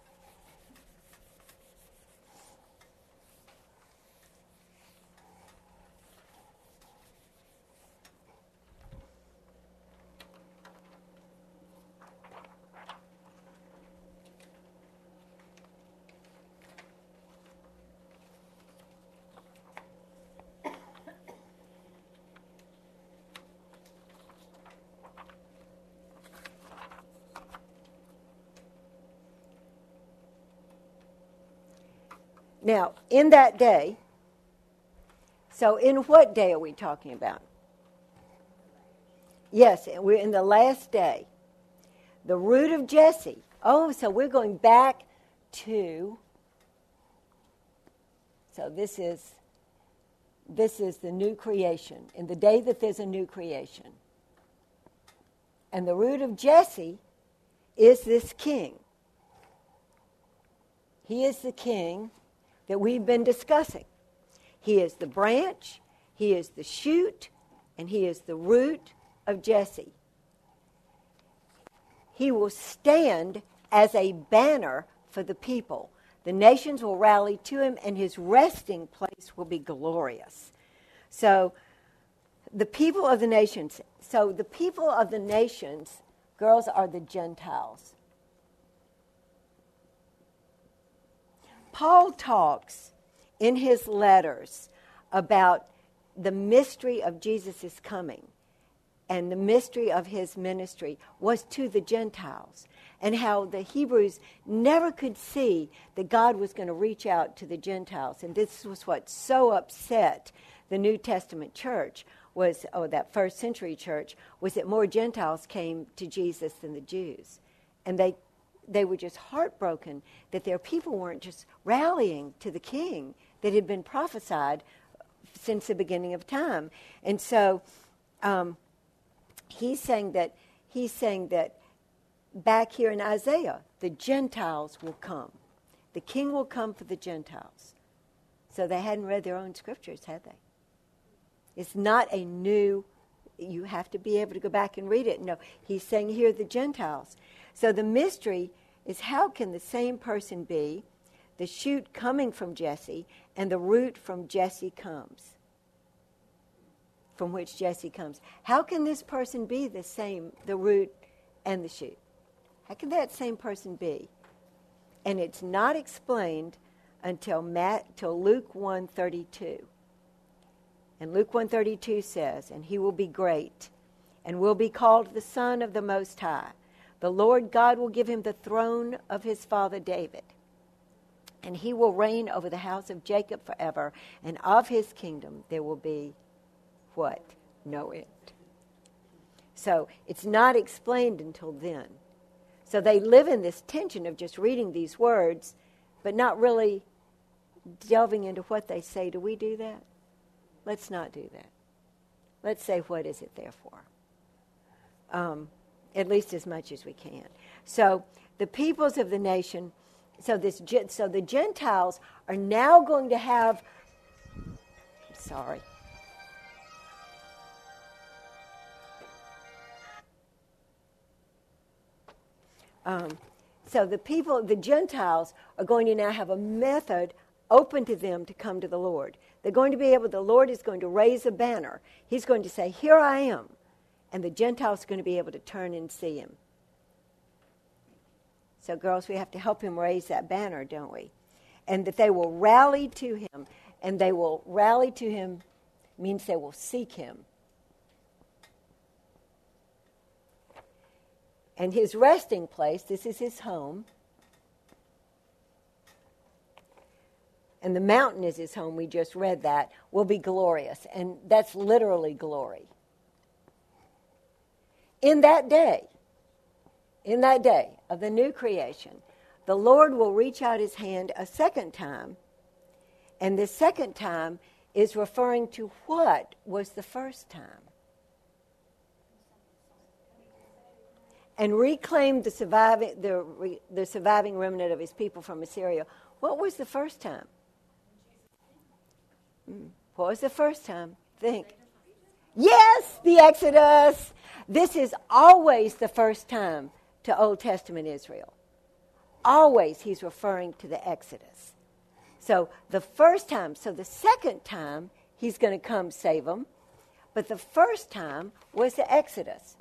Now, in that day, so in what day are we talking about? Yes, we're in the last day. The root of Jesse. Oh, so we're going back to, so this is, this is the new creation, in the day that there's a new creation. And the root of Jesse is this king. He is the king that we've been discussing. He is the branch, he is the shoot, and he is the root of Jesse. He will stand as a banner for the people. The nations will rally to him, and his resting place will be glorious. So the people of the nations, so the people of the nations, girls, are the Gentiles. Paul talks in his letters about the mystery of Jesus' coming, and the mystery of his ministry was to the Gentiles, and how the Hebrews never could see that God was going to reach out to the Gentiles. And this was what so upset the New Testament church, was, oh, that first century church, was that more Gentiles came to Jesus than the Jews. And they They were just heartbroken that their people weren't just rallying to the king that had been prophesied since the beginning of time. And so um, he's saying that he's saying that back here in Isaiah, the Gentiles will come. The king will come for the Gentiles. So they hadn't read their own scriptures, had they? It's not a new, you have to be able to go back and read it. No, he's saying here the Gentiles. So the mystery is, how can the same person be the shoot coming from Jesse and the root from Jesse comes, from which Jesse comes? How can this person be the same, the root and the shoot? How can that same person be? And it's not explained until Matt, till Luke one thirty-two. And Luke one thirty-two says, "And he will be great, and will be called the Son of the Most High. The Lord God will give him the throne of his father David, and he will reign over the house of Jacob forever, and of his kingdom there will be," what? No end. So it's not explained until then. So they live in this tension of just reading these words, but not really delving into what they say. Do we do that? Let's not do that. Let's say, what is it there for? Um, at least as much as we can. So the peoples of the nation, so this, so the Gentiles are now going to have, sorry. Um, so the people, the Gentiles, are going to now have a method open to them to come to the Lord. They're going to be able, the Lord is going to raise a banner. He's going to say, "Here I am." And the Gentiles are going to be able to turn and see him. So, girls, we have to help him raise that banner, don't we? And that they will rally to him. And they will rally to him means they will seek him. And his resting place, this is his home. And the mountain is his home, we just read that, will be glorious. And that's literally glory. In that day, in that day of the new creation, the Lord will reach out his hand a second time, and this second time is referring to what was the first time. And reclaim the surviving the the surviving remnant of his people from Assyria. What was the first time? Mm. What was the first time? Think. Yes, the Exodus. This is always the first time to Old Testament Israel. Always he's referring to the Exodus. So the first time, so the second time he's going to come save them, but the first time was the Exodus.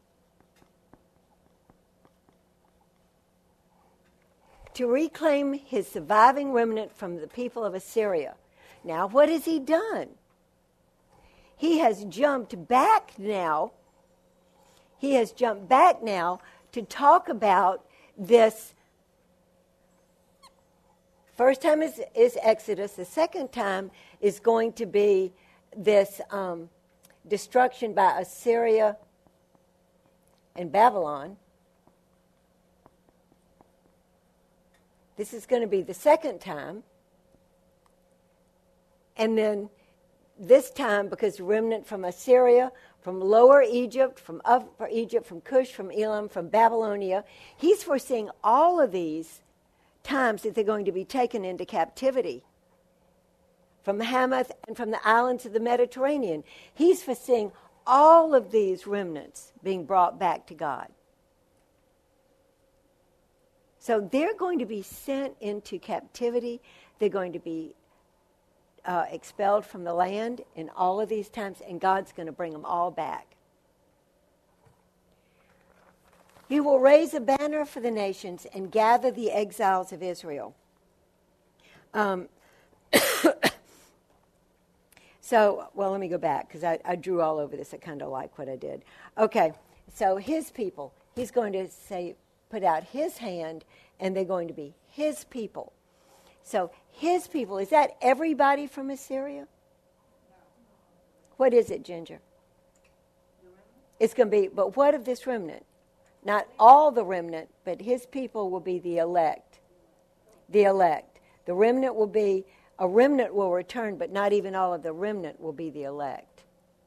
To reclaim his surviving remnant from the people of Assyria. Now, what has he done? He has jumped back now. He has jumped back now to talk about this. First time is, is Exodus. The second time is going to be this um, destruction by Assyria and Babylon. This is going to be the second time. And then this time, because remnant from Assyria, from Lower Egypt, from Upper Egypt, from Cush, from Elam, from Babylonia, he's foreseeing all of these times that they're going to be taken into captivity. From Hamath and from the islands of the Mediterranean. He's foreseeing all of these remnants being brought back to God. So they're going to be sent into captivity. They're going to be uh, expelled from the land in all of these times, and God's going to bring them all back. He will raise a banner for the nations and gather the exiles of Israel. Um, so, well, let me go back, because I, I drew all over this. I kind of like what I did. Okay, so his people, he's going to say, put out his hand, and they're going to be his people. So his people, is that everybody from Assyria? What is it, Ginger? It's going to be, but what of this remnant? Not all the remnant, but his people will be the elect. The elect. The remnant will be, a remnant will return, but not even all of the remnant will be the elect.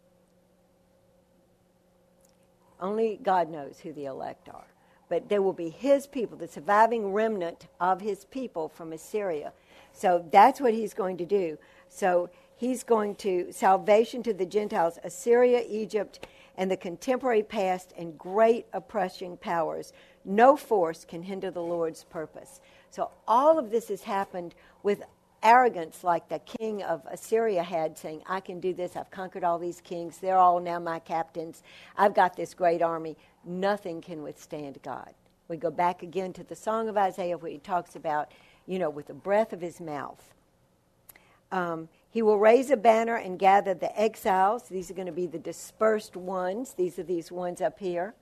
Only God knows who the elect are. But there will be his people, the surviving remnant of his people from Assyria. So that's what he's going to do. So he's going to, salvation to the Gentiles, Assyria, Egypt, and the contemporary past and great oppressing powers. No force can hinder the Lord's purpose. So all of this has happened with arrogance like the king of Assyria had, saying, I can do this, I've conquered all these kings, they're all now my captains, I've got this great army. Nothing can withstand God. We go back again to the Song of Isaiah where he talks about, you know, with the breath of his mouth. Um, he will raise a banner and gather the exiles. These are going to be the dispersed ones. These are these ones up here.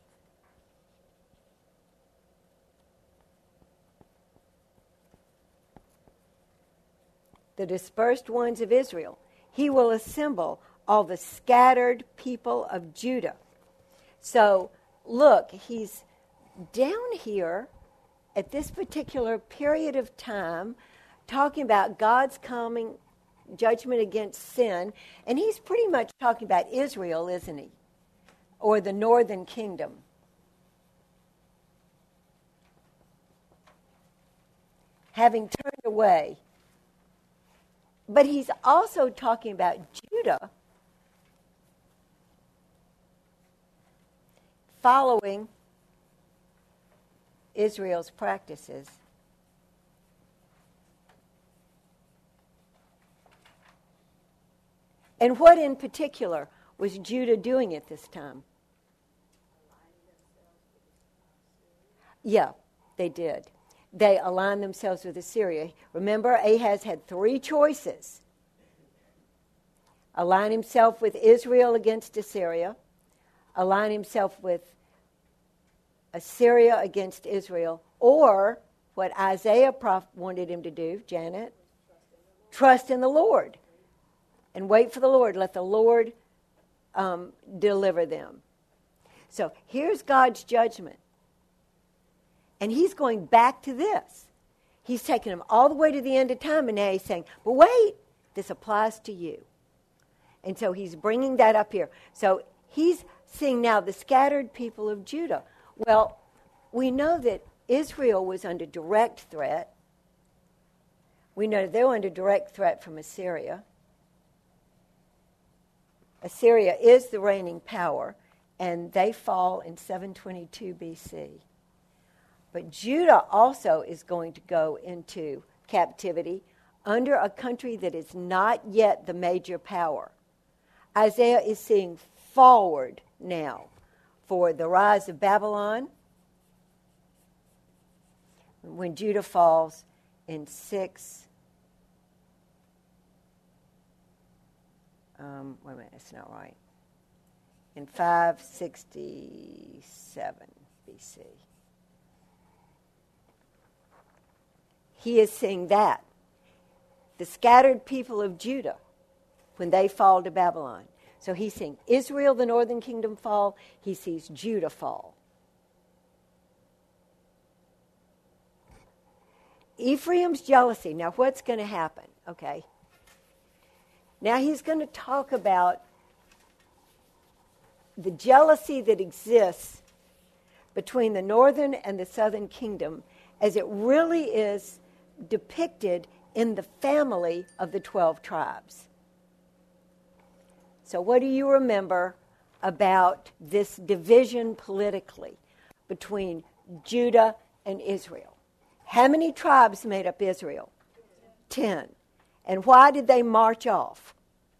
The dispersed ones of Israel. He will assemble all the scattered people of Judah. So, look, he's down here at this particular period of time talking about God's coming judgment against sin, and he's pretty much talking about Israel, isn't he? Or the northern kingdom. Having turned away. But he's also talking about Judah following Israel's practices. And what in particular was Judah doing at this time? Yeah, they did. They aligned themselves with Assyria. Remember, Ahaz had three choices. Align himself with Israel against Assyria, align himself with Assyria against Israel, or what Isaiah prof- wanted him to do, Janet, trust in the Lord and wait for the Lord. Let the Lord um, deliver them. So here's God's judgment. And he's going back to this. He's taken them all the way to the end of time, and now he's saying, but wait, this applies to you. And so he's bringing that up here. So he's seeing now the scattered people of Judah. Well, we know that Israel was under direct threat. We know they were under direct threat from Assyria. Assyria is the reigning power, and they fall in seven twenty-two B C. But Judah also is going to go into captivity under a country that is not yet the major power. Isaiah is seeing forward now for the rise of Babylon when Judah falls in six. Um, wait a minute, that's not right. In five sixty-seven B C. He is seeing that. The scattered people of Judah, when they fall to Babylon. So he's seeing Israel, the northern kingdom, fall. He sees Judah fall. Ephraim's jealousy. Now, what's going to happen? Okay. Now he's going to talk about the jealousy that exists between the northern and the southern kingdom as it really is depicted in the family of the twelve tribes. So what do you remember about this division politically between Judah and Israel? How many tribes made up Israel? Ten. And why did they march off?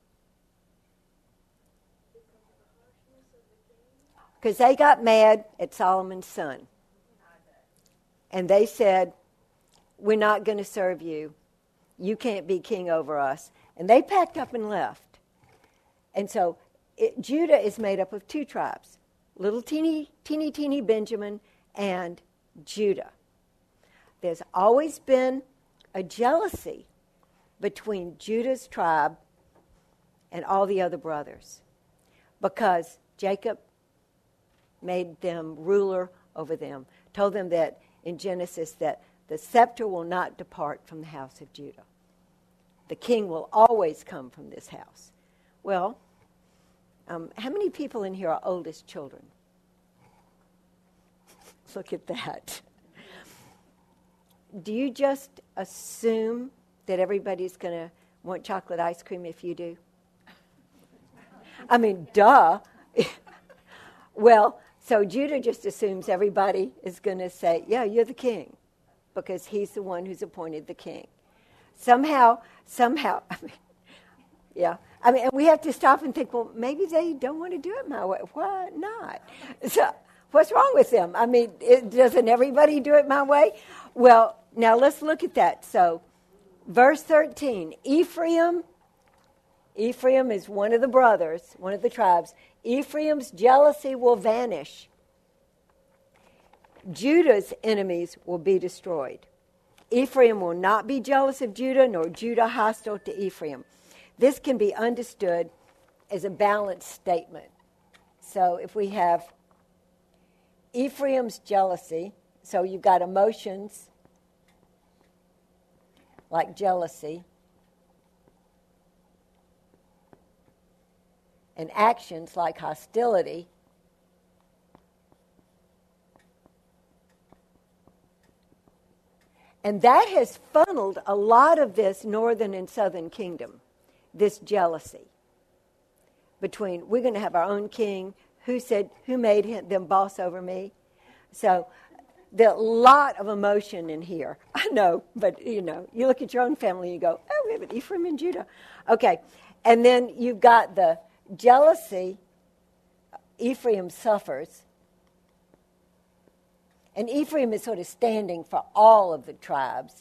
Because they got mad at Solomon's son. And they said, we're not going to serve you. You can't be king over us. And they packed up and left. And so it, Judah is made up of two tribes, little teeny, teeny, teeny Benjamin and Judah. There's always been a jealousy between Judah's tribe and all the other brothers because Jacob made them ruler over them, told them that in Genesis that the scepter will not depart from the house of Judah. The king will always come from this house. Well, um, how many people in here are oldest children? Look at that. Do you just assume that everybody's going to want chocolate ice cream if you do? I mean, duh. Well, so Judah just assumes everybody is going to say, yeah, you're the king, because he's the one who's appointed the king. Somehow, somehow, I mean, yeah. I mean, and we have to stop and think, well, maybe they don't want to do it my way. Why not? So what's wrong with them? I mean, it, doesn't everybody do it my way? Well, now let's look at that. So verse thirteen, Ephraim, Ephraim is one of the brothers, one of the tribes. Ephraim's jealousy will vanish. Judah's enemies will be destroyed. Ephraim will not be jealous of Judah, nor Judah hostile to Ephraim. This can be understood as a balanced statement. So if we have Ephraim's jealousy, so you've got emotions like jealousy, and actions like hostility, and that has funneled a lot of this northern and southern kingdom, this jealousy between, we're going to have our own king, who said, who made him, them boss over me? So there's a lot of emotion in here. I know, but you know, you look at your own family, you go, oh, we have an Ephraim and Judah. Okay, and then you've got the jealousy Ephraim suffers. And Ephraim is sort of standing for all of the tribes.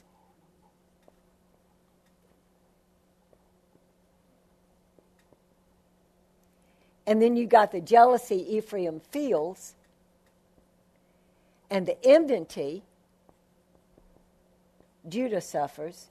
And then you got the jealousy Ephraim feels, and the enmity Judah suffers,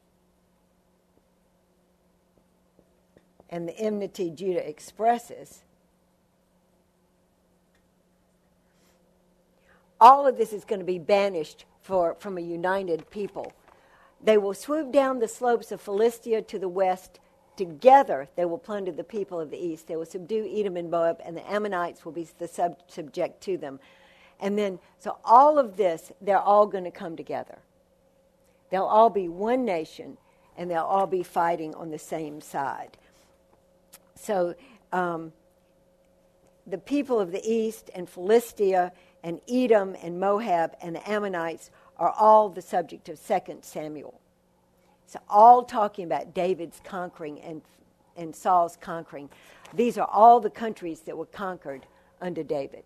and the enmity Judah expresses. all of this is going to be banished for, from a united people. They will swoop down the slopes of Philistia to the west. Together they will plunder the people of the east. They will subdue Edom and Moab, and the Ammonites will be the sub- subject to them. And then, so all of this, they're all going to come together. They'll all be one nation, and they'll all be fighting on the same side. So um, the people of the east and Philistia and Edom and Moab and the Ammonites are all the subject of Second Samuel. So all talking about David's conquering and, and Saul's conquering. These are all the countries that were conquered under David.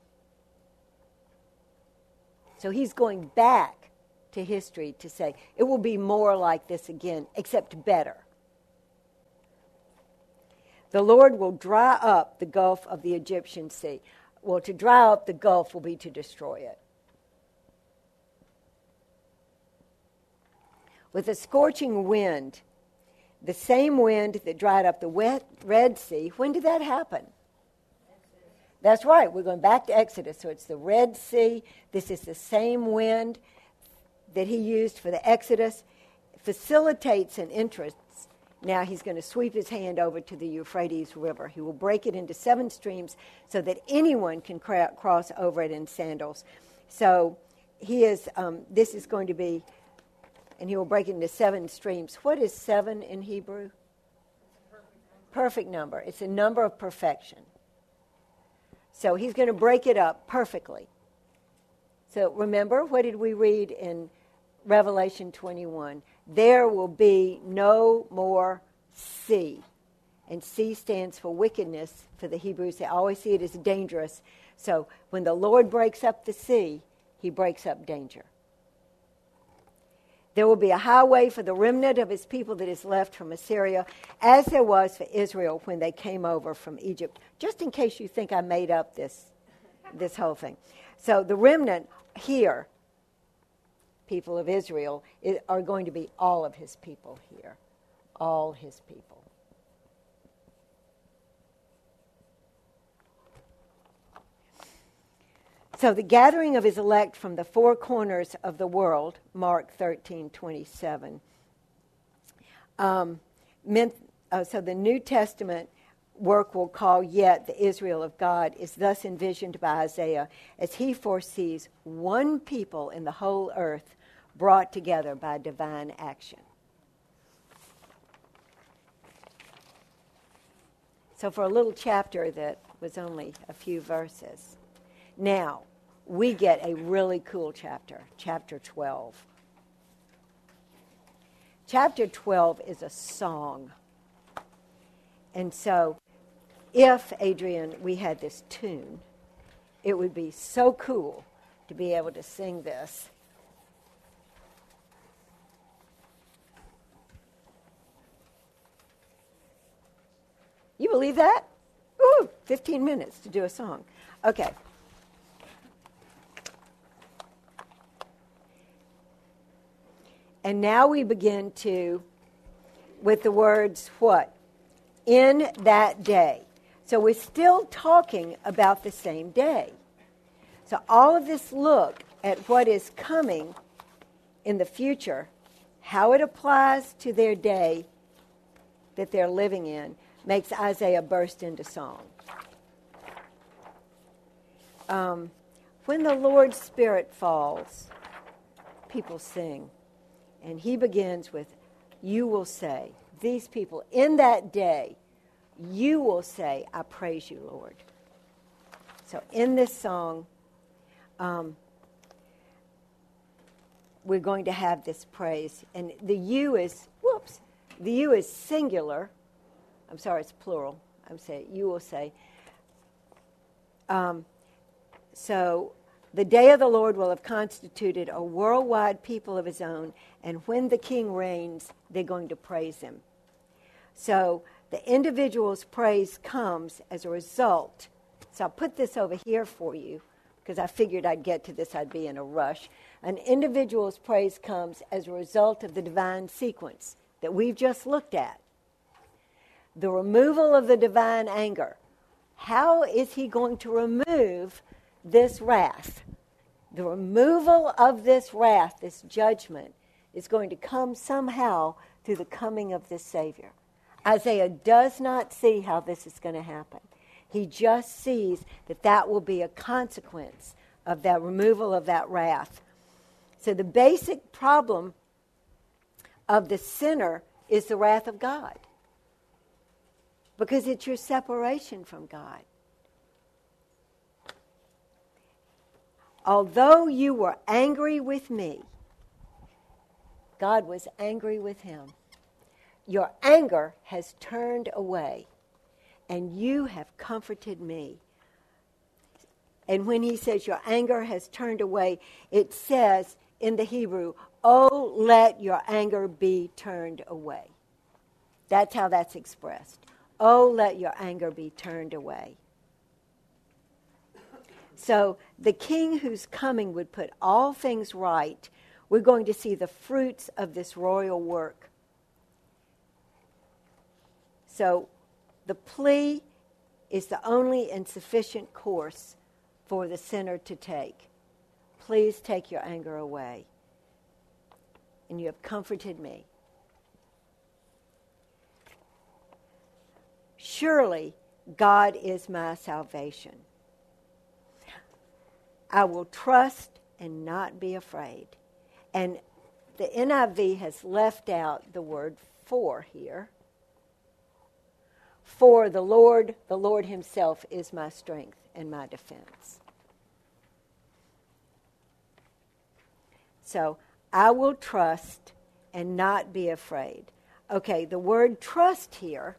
So he's going back to history to say it will be more like this again, except better. The Lord will dry up the gulf of the Egyptian sea. Well, to dry up the gulf will be to destroy it. With a scorching wind, the same wind that dried up the wet Red Sea. When did that happen? That's right. We're going back to Exodus. So it's the Red Sea. This is the same wind that he used for the Exodus. Facilitates an entrance. Now he's going to sweep his hand over to the Euphrates River. He will break it into seven streams so that anyone can cra- cross over it in sandals. So he is. Um, this is going to be, and he will break it into seven streams. What is seven in Hebrew? Perfect number. It's a number of perfection. So he's going to break it up perfectly. So remember, what did we read in Revelation twenty-one? There will be no more sea. And sea stands for wickedness for the Hebrews. They always see it as dangerous. So when the Lord breaks up the sea, he breaks up danger. There will be a highway for the remnant of his people that is left from Assyria, as there was for Israel when they came over from Egypt. Just in case you think I made up this, this whole thing. So the remnant here, people of Israel, are going to be all of his people here. All his people. So the gathering of his elect from the four corners of the world, Mark thirteen twenty-seven, um, meant, uh, so the New Testament work we'll call yet the Israel of God is thus envisioned by Isaiah as he foresees one people in the whole earth brought together by divine action. So for a little chapter that was only a few verses. Now, we get a really cool chapter, chapter twelve. Chapter twelve is a song. And so, if, Adrian, we had this tune, it would be so cool to be able to sing this. You believe that? Ooh, fifteen minutes to do a song. Okay. And now we begin to, with the words, what? In that day. So we're still talking about the same day. So all of this look at what is coming in the future, how it applies to their day that they're living in, makes Isaiah burst into song. Um, when the Lord's Spirit falls, people sing. And he begins with, you will say, these people, in that day, you will say, I praise you, Lord. So in this song, um, we're going to have this praise. And the you is, whoops, the you is singular. I'm sorry, it's plural. I'm saying, you will say. Um, so the day of the Lord will have constituted a worldwide people of his own, and when the king reigns, they're going to praise him. So the individual's praise comes as a result. So I'll put this over here for you, because I figured I'd get to this, I'd be in a rush. An individual's praise comes as a result of the divine sequence that we've just looked at. The removal of the divine anger. How is he going to remove this wrath The removal of this wrath, this judgment, is going to come somehow through the coming of this Savior. Isaiah does not see how this is going to happen. He just sees that that will be a consequence of that removal of that wrath. So the basic problem of the sinner is the wrath of God, because it's your separation from God. Although you were angry with me, God was angry with him. Your anger has turned away, and you have comforted me. And when he says your anger has turned away, it says in the Hebrew, oh, let your anger be turned away. That's how that's expressed. Oh, let your anger be turned away. So the king who's coming would put all things right. We're going to see the fruits of this royal work. So the plea is the only and sufficient course for the sinner to take. Please take your anger away. And you have comforted me. Surely God is my salvation. I will trust and not be afraid. And the N I V has left out the word for here. For the Lord, the Lord himself is my strength and my defense. So, I will trust and not be afraid. Okay, the word trust here,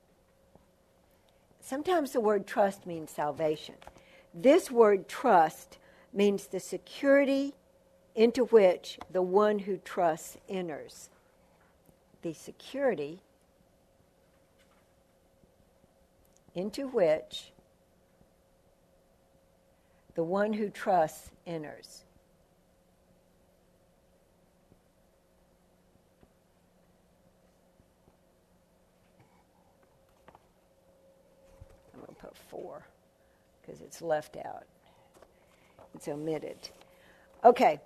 sometimes the word trust means salvation. This word trust means the security into which the one who trusts enters. The security into which the one who trusts enters. I'm going to put four because it's left out. It's omitted. Okay.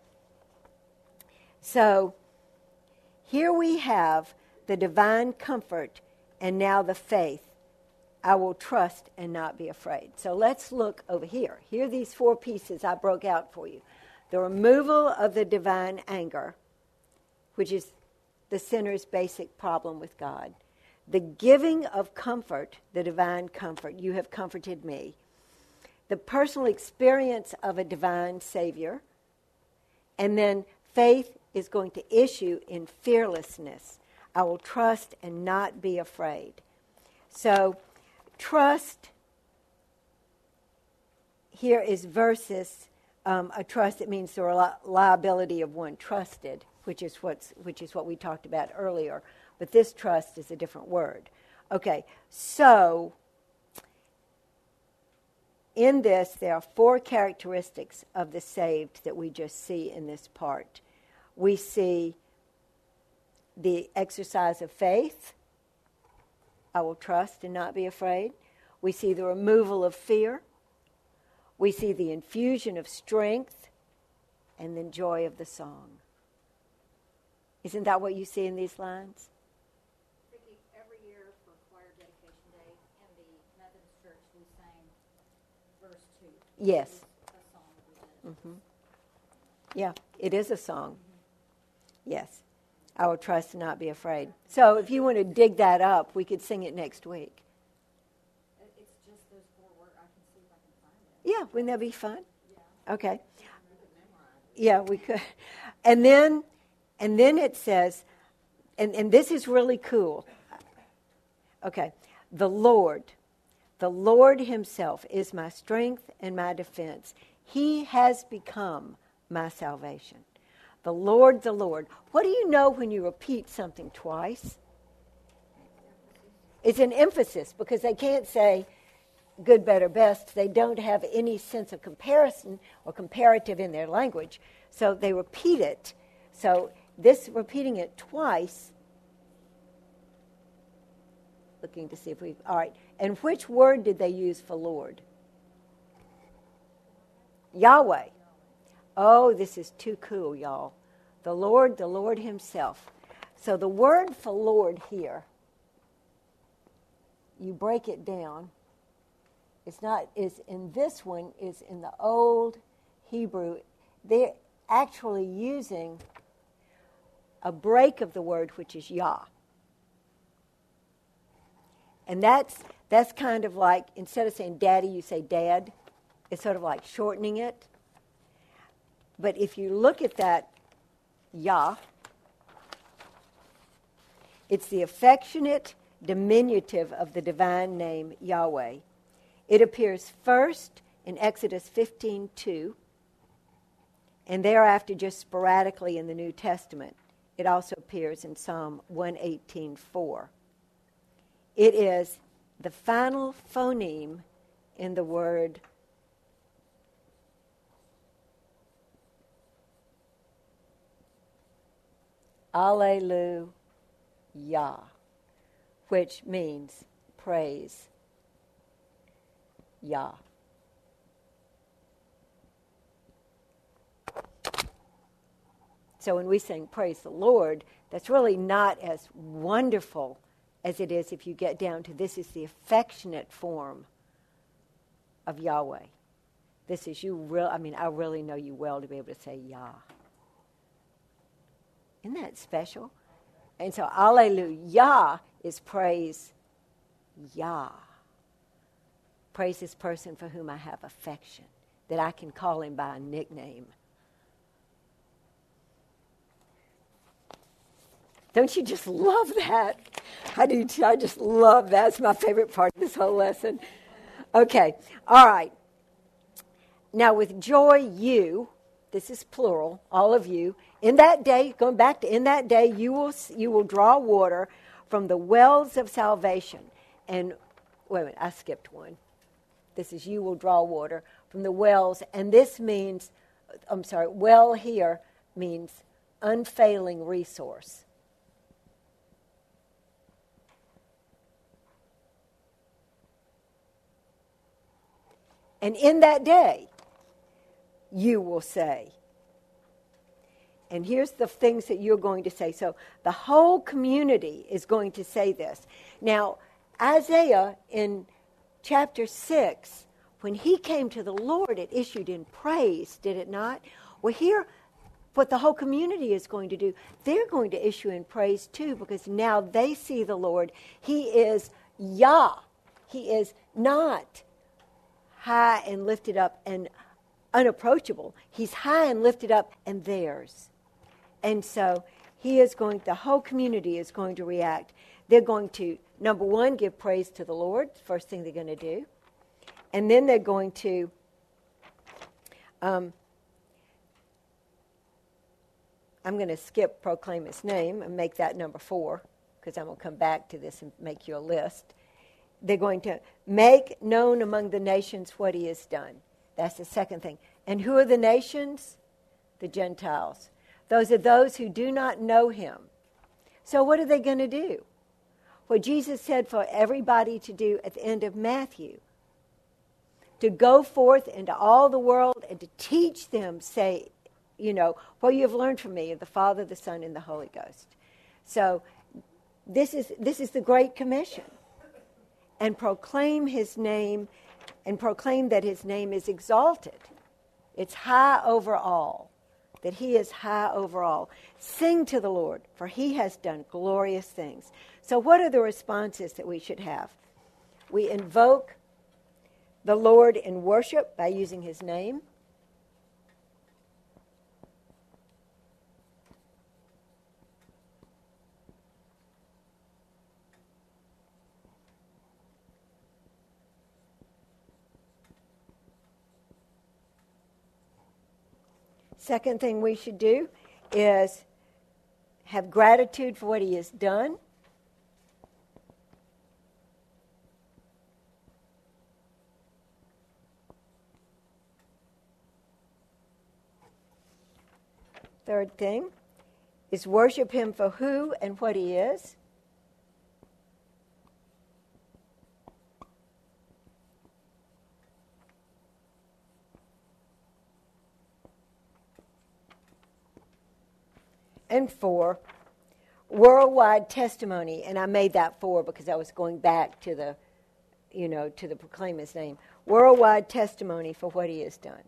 So here we have the divine comfort and now the faith. I will trust and not be afraid. So let's look over here. Here are these four pieces I broke out for you. The removal of the divine anger, which is the sinner's basic problem with God. The giving of comfort, the divine comfort. You have comforted me. The personal experience of a divine Savior. And then faith is going to issue in fearlessness. I will trust and not be afraid. So, trust here is versus um, a trust that means the reli- liability of one trusted, which is what's which is what we talked about earlier. But this trust is a different word. Okay, so in this there are four characteristics of the saved that we just see in this part. We see the exercise of faith. I will trust and not be afraid. We see the removal of fear. We see the infusion of strength and then joy of the song. Isn't that what you see in these lines? Vicki, every year for choir dedication day in the Methodist Church we sang verse two. Yes. A song that we did. Mm-hmm. Yeah, it is a song. Mm-hmm. Yes. I will trust and not be afraid. So if you want to dig that up, we could sing it next week. It's just those four words. I can see if I can find it. Yeah, wouldn't that be fun? Yeah. Okay. Yeah, we could. And then and then it says, and, and this is really cool. Okay. The Lord, the Lord himself is my strength and my defense. He has become my salvation. The Lord, the Lord. What do you know when you repeat something twice? It's an emphasis, because they can't say good, better, best. They don't have any sense of comparison or comparative in their language. So they repeat it. So this repeating it twice, looking to see if we, all right. And which word did they use for Lord? Yahweh. Oh, this is too cool, y'all. The Lord, the Lord himself. So the word for Lord here, you break it down. It's not, is in this one, is in the old Hebrew. They're actually using a break of the word, which is Yah. And that's that's kind of like, instead of saying daddy, you say dad. It's sort of like shortening it. But if you look at that Yah, it's the affectionate diminutive of the divine name Yahweh. It appears first in Exodus fifteen two, and thereafter just sporadically in the New Testament. It also appears in Psalm one eighteen four. It is the final phoneme in the word Alleluia, which means praise Yah. So when we sing praise the Lord, that's really not as wonderful as it is if you get down to this is the affectionate form of Yahweh. This is you real. I mean, I really know you well to be able to say Yah. Isn't that special? And so Alleluia is praise Yah. Praise this person for whom I have affection, that I can call him by a nickname. Don't you just love that? I do too. I just love that. It's my favorite part of this whole lesson. Okay. All right. Now with joy you, this is plural, all of you, in that day, going back to in that day, you will you will draw water from the wells of salvation. And wait a minute, I skipped one. This is you will draw water from the wells. And this means, I'm sorry, well here means unfailing resource. And in that day, you will say. And here's the things that you're going to say. So the whole community is going to say this. Now, Isaiah in chapter six, when he came to the Lord, it issued in praise, did it not? Well, here, what the whole community is going to do, they're going to issue in praise too, because now they see the Lord. He is Yah. He is not high and lifted up and unapproachable. He's high and lifted up and theirs. And so he is going, the whole community is going to react. They're going to, number one, give praise to the Lord, first thing they're going to do. And then they're going to um, I'm going to skip proclaim his name and make that number four, because I'm going to come back to this and make you a list. They're going to make known among the nations what he has done. That's the second thing. And who are the nations? The Gentiles. Those are those who do not know him. So what are they going to do? What Jesus said for everybody to do at the end of Matthew. To go forth into all the world and to teach them, say, you know, what you have learned from me, of the Father, the Son, and the Holy Ghost. So this is this is the Great Commission. And proclaim his name, and proclaim that his name is exalted. It's high over all, that he is high over all. Sing to the Lord, for he has done glorious things. So what are the responses that we should have? We invoke the Lord in worship by using his name. Second thing we should do is have gratitude for what he has done. Third thing is worship him for who and what he is. and four. Worldwide testimony, and I made that four because I was going back to the, you know, to the proclaim his name. Worldwide testimony for what he has done.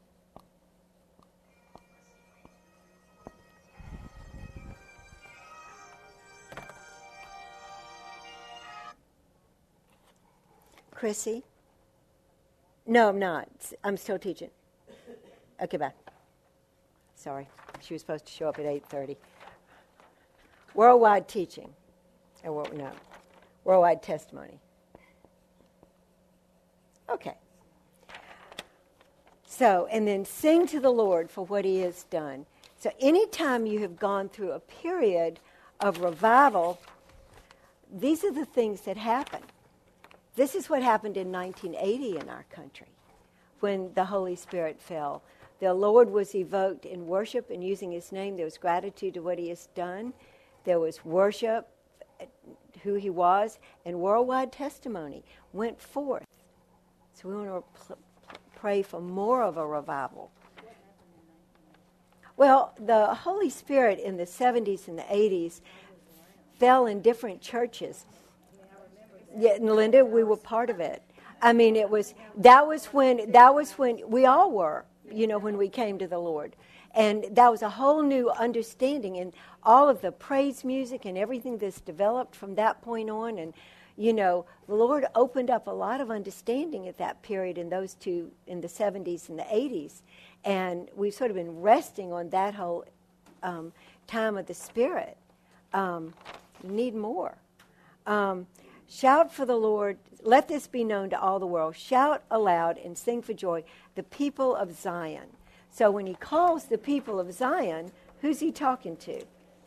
Chrissy? No, I'm not. I'm still teaching. Okay, bye. Sorry. She was supposed to show up at eight thirty. Worldwide teaching. Or what? No. Worldwide testimony. Okay. So, and then sing to the Lord for what he has done. So anytime you have gone through a period of revival, these are the things that happen. This is what happened in nineteen eighty in our country when the Holy Spirit fell. The Lord was evoked in worship and using his name. There was gratitude to what he has done. There was worship, who he was, and worldwide testimony went forth. So we want to pl- pray for more of a revival. Well, the Holy Spirit in the seventies and the eighties fell in different churches. Yeah, and Linda, we were part of it. I mean, it was that was when that was when we all were, you know, when we came to the Lord. And that was a whole new understanding, and all of the praise music and everything that's developed from that point on. And, you know, the Lord opened up a lot of understanding at that period in those two, in the seventies and the eighties. And we've sort of been resting on that whole um, time of the Spirit. Um, need more. Um, shout for the Lord. Let this be known to all the world. Shout aloud and sing for joy, the people of Zion. So when he calls the people of Zion, who's he talking to?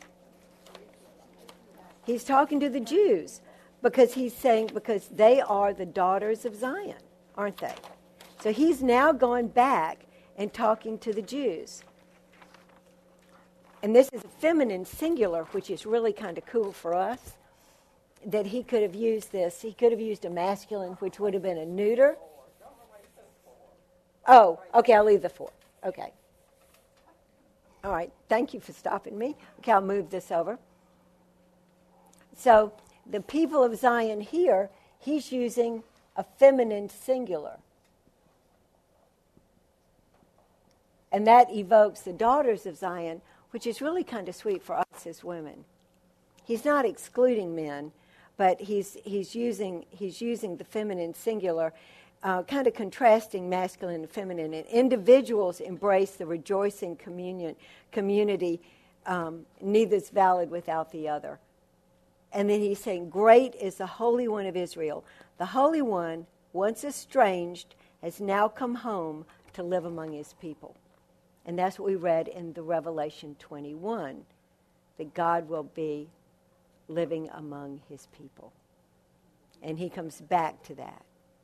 He's talking to the Jews because he's saying, because they are the daughters of Zion, aren't they? So he's now gone back and talking to the Jews. And this is a feminine singular, which is really kind of cool for us, that he could have used this. He could have used a masculine, which would have been a neuter. Oh, okay, I'll leave the four. Okay. All right. Thank you for stopping me. Okay, I'll move this over. So the people of Zion here, he's using a feminine singular. And that evokes the daughters of Zion, which is really kind of sweet for us as women. He's not excluding men, but he's he's using he's using the feminine singular. Uh, kind of contrasting masculine and feminine. And individuals embrace the rejoicing communion community. Um, neither is valid without the other. And then he's saying, great is the Holy One of Israel. The Holy One, once estranged, has now come home to live among his people. And that's what we read in the Revelation twenty-one, that God will be living among his people. And he comes back to that.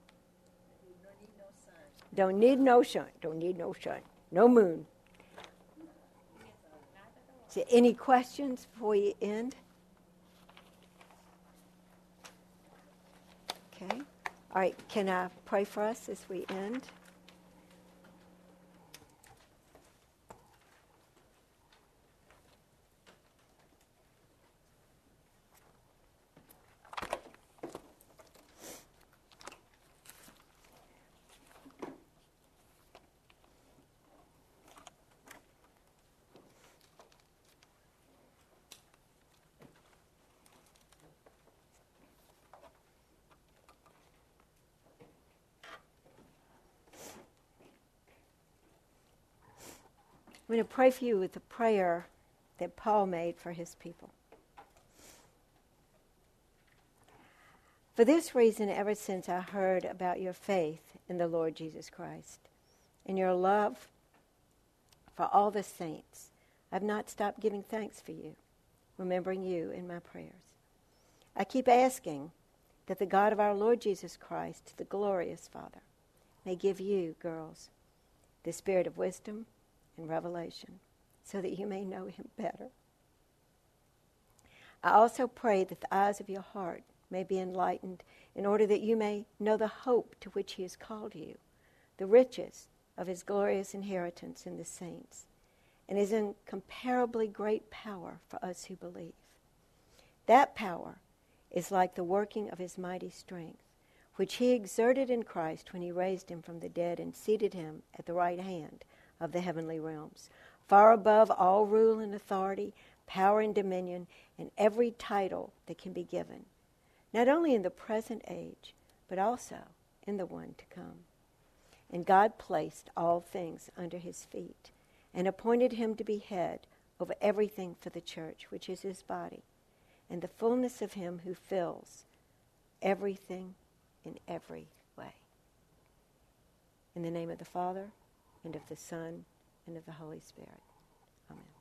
Don't need no sun. Don't need no sun. No moon. So any questions before you end? Okay. All right. Can I pray for us as we end? I'm going to pray for you with the prayer that Paul made for his people. For this reason, ever since I heard about your faith in the Lord Jesus Christ and your love for all the saints, I've not stopped giving thanks for you, remembering you in my prayers. I keep asking that the God of our Lord Jesus Christ, the glorious Father, may give you, girls, the spirit of wisdom and revelation, so that you may know him better. I also pray that the eyes of your heart may be enlightened in order that you may know the hope to which he has called you, the riches of his glorious inheritance in the saints, and is incomparably great power for us who believe. That power is like the working of his mighty strength, which he exerted in Christ when he raised him from the dead and seated him at the right hand of the heavenly realms, far above all rule and authority, power and dominion, and every title that can be given, not only in the present age, but also in the one to come. And God placed all things under his feet and appointed him to be head over everything for the church, which is his body, and the fullness of him who fills everything in every way. In the name of the Father, and of the Son, and of the Holy Spirit. Amen.